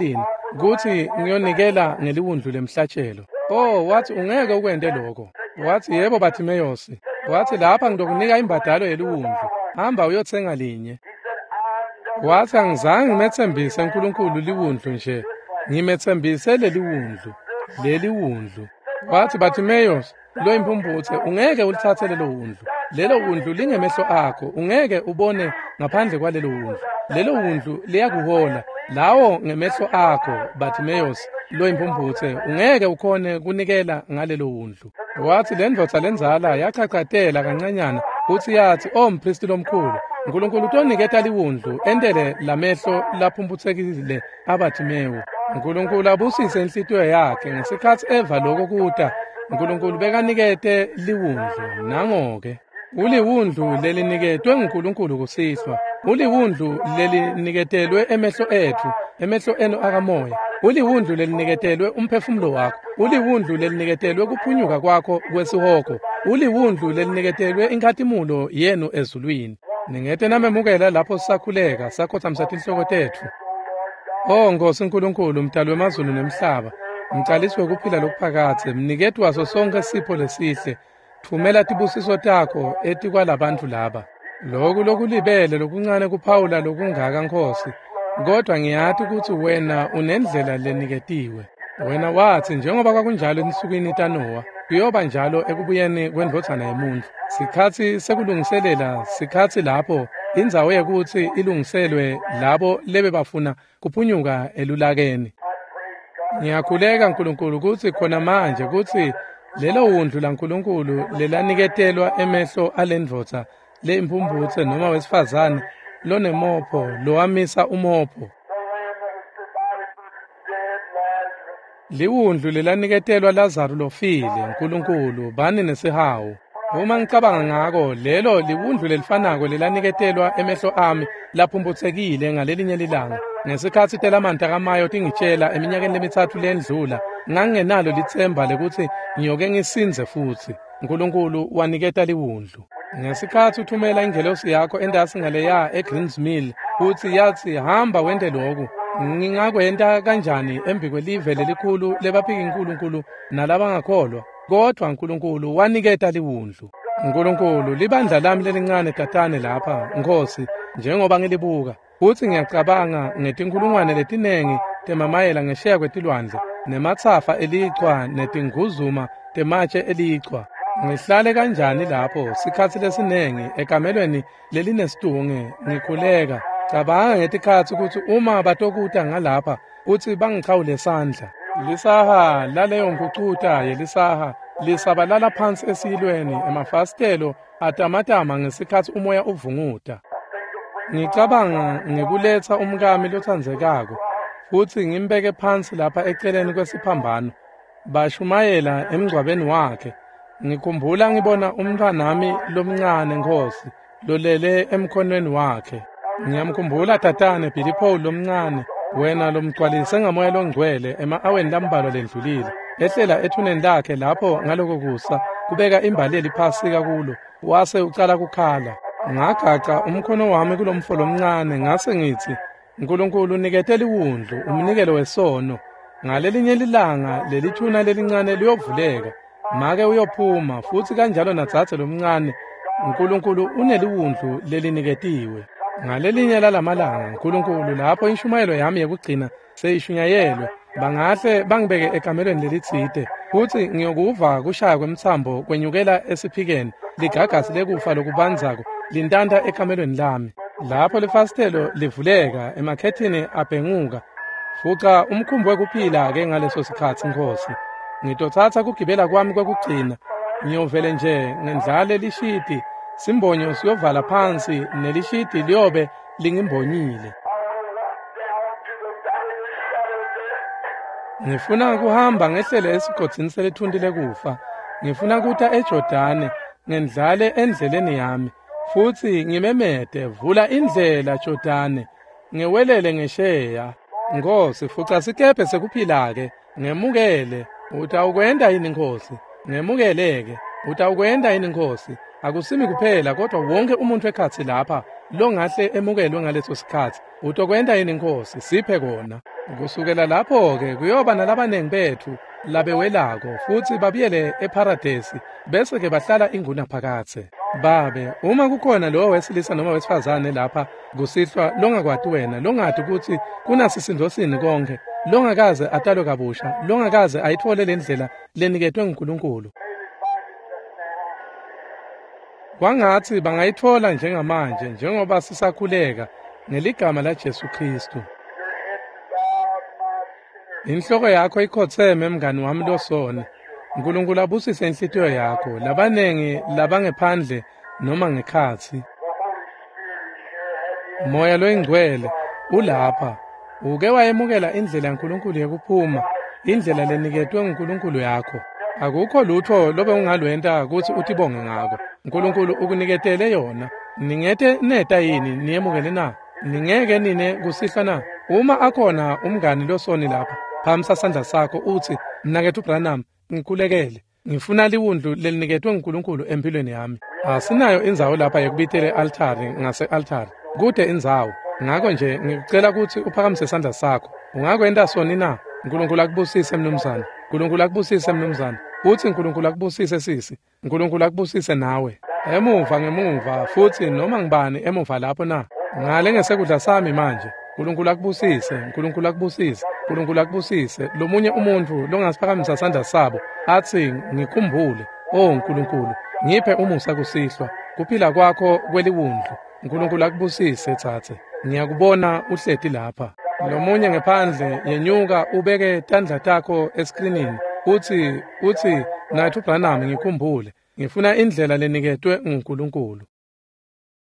kuthi ngiyonikela ngeliwundlu lemhlatshelo. Oh, wathi ungeke ukwende lokho. Wathi yebo Bartimeyosi. Wathi lapha ngizokunika imbadalo yeliwundlu. Hamba uyothenga linye. Wathi angizange ngimethembise uNkulunkulu liwundlu nje. Ngimethembise leli wundlu. Wathi Bartimeyosi, lo imphumbuthe ungeke ulithathe lelo wundlu. Lelo wundlu lingemehlo akho, ungeke ubone ngaphandle kwalelo wundlu. Lelo wundlu liyakuhola. Lawo ngemehlo akho Bartimeyosi, lo imphumbuthe ungeke ukhone kunikela ngalelo wundlu. Wathi le ndoda lenzala yachachatela kancanyana uthi yathi mpristi lomkhulu, uNkulunkulu utoniketa liwundlu endele lamehlo laphumbuthekile aBartimeyo. uNkulunkulu abusise inhlitiyo yakhe ngesikhathi eva lokho kuta uNkulunkulu bekanikete liwundlu. Nangoke uliwundlu leliniketwe uNkulunkulu kusihlwa. Uliwundlu leliniketelwe emehlo ethu, emehlo enu akamoya. Uliwundlu leliniketelwe umphefumulo wakho. Uliwundlu leliniketelwe kuphunyuka kwakho kwesihoko. Uliwundlu leliniketelwe inkathimulo yenu ezulwini. Ningete namemukela lapho sisakhuleka sakhothamisa inhloko tethu. Nkosi uNkulunkulu mdali wemazulu nemhlaba, mcaliswe ukuphila lokuphakathe, mniketi waso sonke isipho lesihle. Thumela tibusiso takho etikwalabantu laba. Lokhu lokulibele lokuncane kuphawula lokungaka Nkosi. Kodwa ngiyathi ukuthi wena unendlela leniketiwe. Wena wathi njengoba kwakunjalo ensukwini kaNoah, kuyoba njalo ekubuyeni kwendodana yomuntu. Sikhathi sekulungiselela, sikhathi lapho indzawo yekuthi ilungiselwe labo lebe bafuna kuphunyuka elulakeni. Ngiyakhuleka uNkulunkulu ukuthi khona manje ukuthi lelo wundlu laNkulunkulu lelaniketelwa emehlo alendvodza lemphumbuthe noma wesifazane lonemopho lowamisa umopho. Liwundlu lelaniketelwa Lazaro lofile uNkulunkulu bani nesihawu. Uma ngicabanga ngako lelo liwundlu lelifanako lelaniketelwa emehlo ami laphumbuthekile ngalelinye lilanga ngesikhathi telamanta kamayo tingitshela eminyakeni lemithathu lendlula ngangenalo lithemba lekuthi ngiyoke ngisinze futhi. uNkulunkulu waniketa liwundlu. Ngesikhathi uthumela ingelosi yakho endasi ngaleya eGreensmill uthi yathi hamba wende lokhu, ngingakwenta kanjani embi kwelive lelikhulu lebaphiki uNkulunkulu nalabangakholwa? Kodwa uNkulunkulu waniketa liwundlu. uNkulunkulu libandla lami lelincane tatane lapha Nkosi njengoba ngilibuka futhi ngiyacabanga ngetinkulungwane letinengi temamayela ngesheya kwetilwandle nematsafa elichwa netinguzuma tematshe elichwa. Ngihlale kanjani lapho sikhathi lesinengi ekamelweni lelinestunge ngikhuleka cabanga ngetikhathi ukuthi uma batokuta ngalapha uthi bangichawule sandla. Lisaha laleyo ngucuta yelisaha lisabalala phansi esilweni emafastelo atamatama ngesikhathi umoya uvunguta. Ngicabanga ngikuletha umkami lothandzekako futhi ngimbeke phansi lapha eceleni kwesiphambano bashumayela emgcwabeni wakhe. Ngikhumbula ngibona umntwanami lomncane Nkosi lolele emkhonweni wakhe. Ngiyamkhumbula tatane Billy Paul lomncane, wena lomgcwalise ngamoya longcwele ema-aweni lambalwa lendlulile ehlela ethuneni lakhe lapho ngaloko kusa kubeka imbaleli phasika kulo wase ucala kukhala. Ngagaca umkhono wami kulomfolo omncane ngase ngithi uNkulunkulu unikete liwundlu umnikelo wesono. Ngalelinye lilanga lelithuna lelincane liyovuleka make uyophuma futhi kanjalo natsathe lomncane uNkulunkulu uneliwundlu leliniketiwe. Ngalelinye lalamalanga uNkulunkulu lapho inshumayelo yami yokugcina seyishunyayelwe bangahle bangibeke ekamelweni lelitsite futhi ngiyokuva kushaya kwemthambo kwenyukela esiphikeni ligagasi lekufa lokubanzako lintanta ekamelweni lami. Lapho lefastelo livuleka emakhethini abhenguka fuqa umkhumbi wekuphila ke ngaleso sikhathi Nkosi. Ngitothatha kugibela kwami kwekugcina ngiyovele nje ngendlale lishiti simbonyo siyovala phansi nelishiti liyobe lingimbonyile. Ngifuna kuhamba ngehlele esigodini selithundile kufa. Ngifuna kuta eJordani ngendlale endleleni yami futhi ngimemede vula indlela Jordani ngewelele ngesheya. Nkosi fuqa sikephe sekuphila ke ngemukele. Utawukwenda yini Nkosi? Ngemukeleke. Utawukwenda yini Nkosi? Akusimi kuphela kodwa wonke umuntu ekhathi lapha lo ngahle emukelwe ngaleso sikhathi. Utokwenda yini Nkosi? Siphe kona. Kusukela lapho-ke kuyoba nalabaningi bethu labewelako futhi babuyele eparadesi bese-ke bahlala inguna phakathe. Babe, uma kukhona lo wesilisa noma wesifazane lapha kusihlwa longakwati wena, longathi ukuthi kunasisindo sini konke, longakaze atalwe kabusha, longakaze ayithole le ndlela leniketwe nguNkulunkulu. Kwangathi bangayithola njengamanje njengoba sisakhuleka ngeligama laJesu Kristu. Inhloko yakho ikhotheme mngani wami losoni. uNkulunkulu abusise inhlitiyo yakho, labanengi labangephandle noma ngekhathi. Moya loyingcwele ulapha. Uke wayemukela indlela yaNkulunkulu yokuphuma, indlela leniketwe nguNkulunkulu yakho. Akukho lutho lobe ungalwenta ukuthi uthibonge ngako. uNkulunkulu ukuniketele yona. Ningete neta yini niyemukele na? Ningeke nine kusihlwa na? Uma akhona umngani losoni lapha, phamisa isandla sakho uthi, mnakethu Branham, ngikhulekele. Ngifuna liwundlu leniketwe nguNkulunkulu empilweni yami. Asinayo indzawo lapha yokubithela e-altari ngase-altari. Kude indzawo. Ngakho nje ngikucela ukuthi uphakamise isandla sakho. Ungakwenda soni na? uNkulunkulu akubusise mnumzane. uNkulunkulu akubusise mnumzane. Uthi uNkulunkulu akubusise sisi. uNkulunkulu akubusise nawe. Ngemuva futhi noma ngibani emuva lapho na. Ngale ngesekudla sami manje. uNkulunkulu akubusise, uNkulunkulu akubusise, uNkulunkulu akubusise. Lomunye umuntu longasiphakamisa isandla sabo athi ngikhumbule, oh uNkulunkulu, ngiphe umusa kusihlwa. Kuphila kwakho kweliwundlu. uNkulunkulu akubusise thathe. Ngiyakubona uhleti lapha. Lomunye ngephandle yenyuka ubeke tandla takho eskrinini. Uthi nathi uBranham ngikhumbule. Ngifuna indlela leniketwe nguNkulunkulu.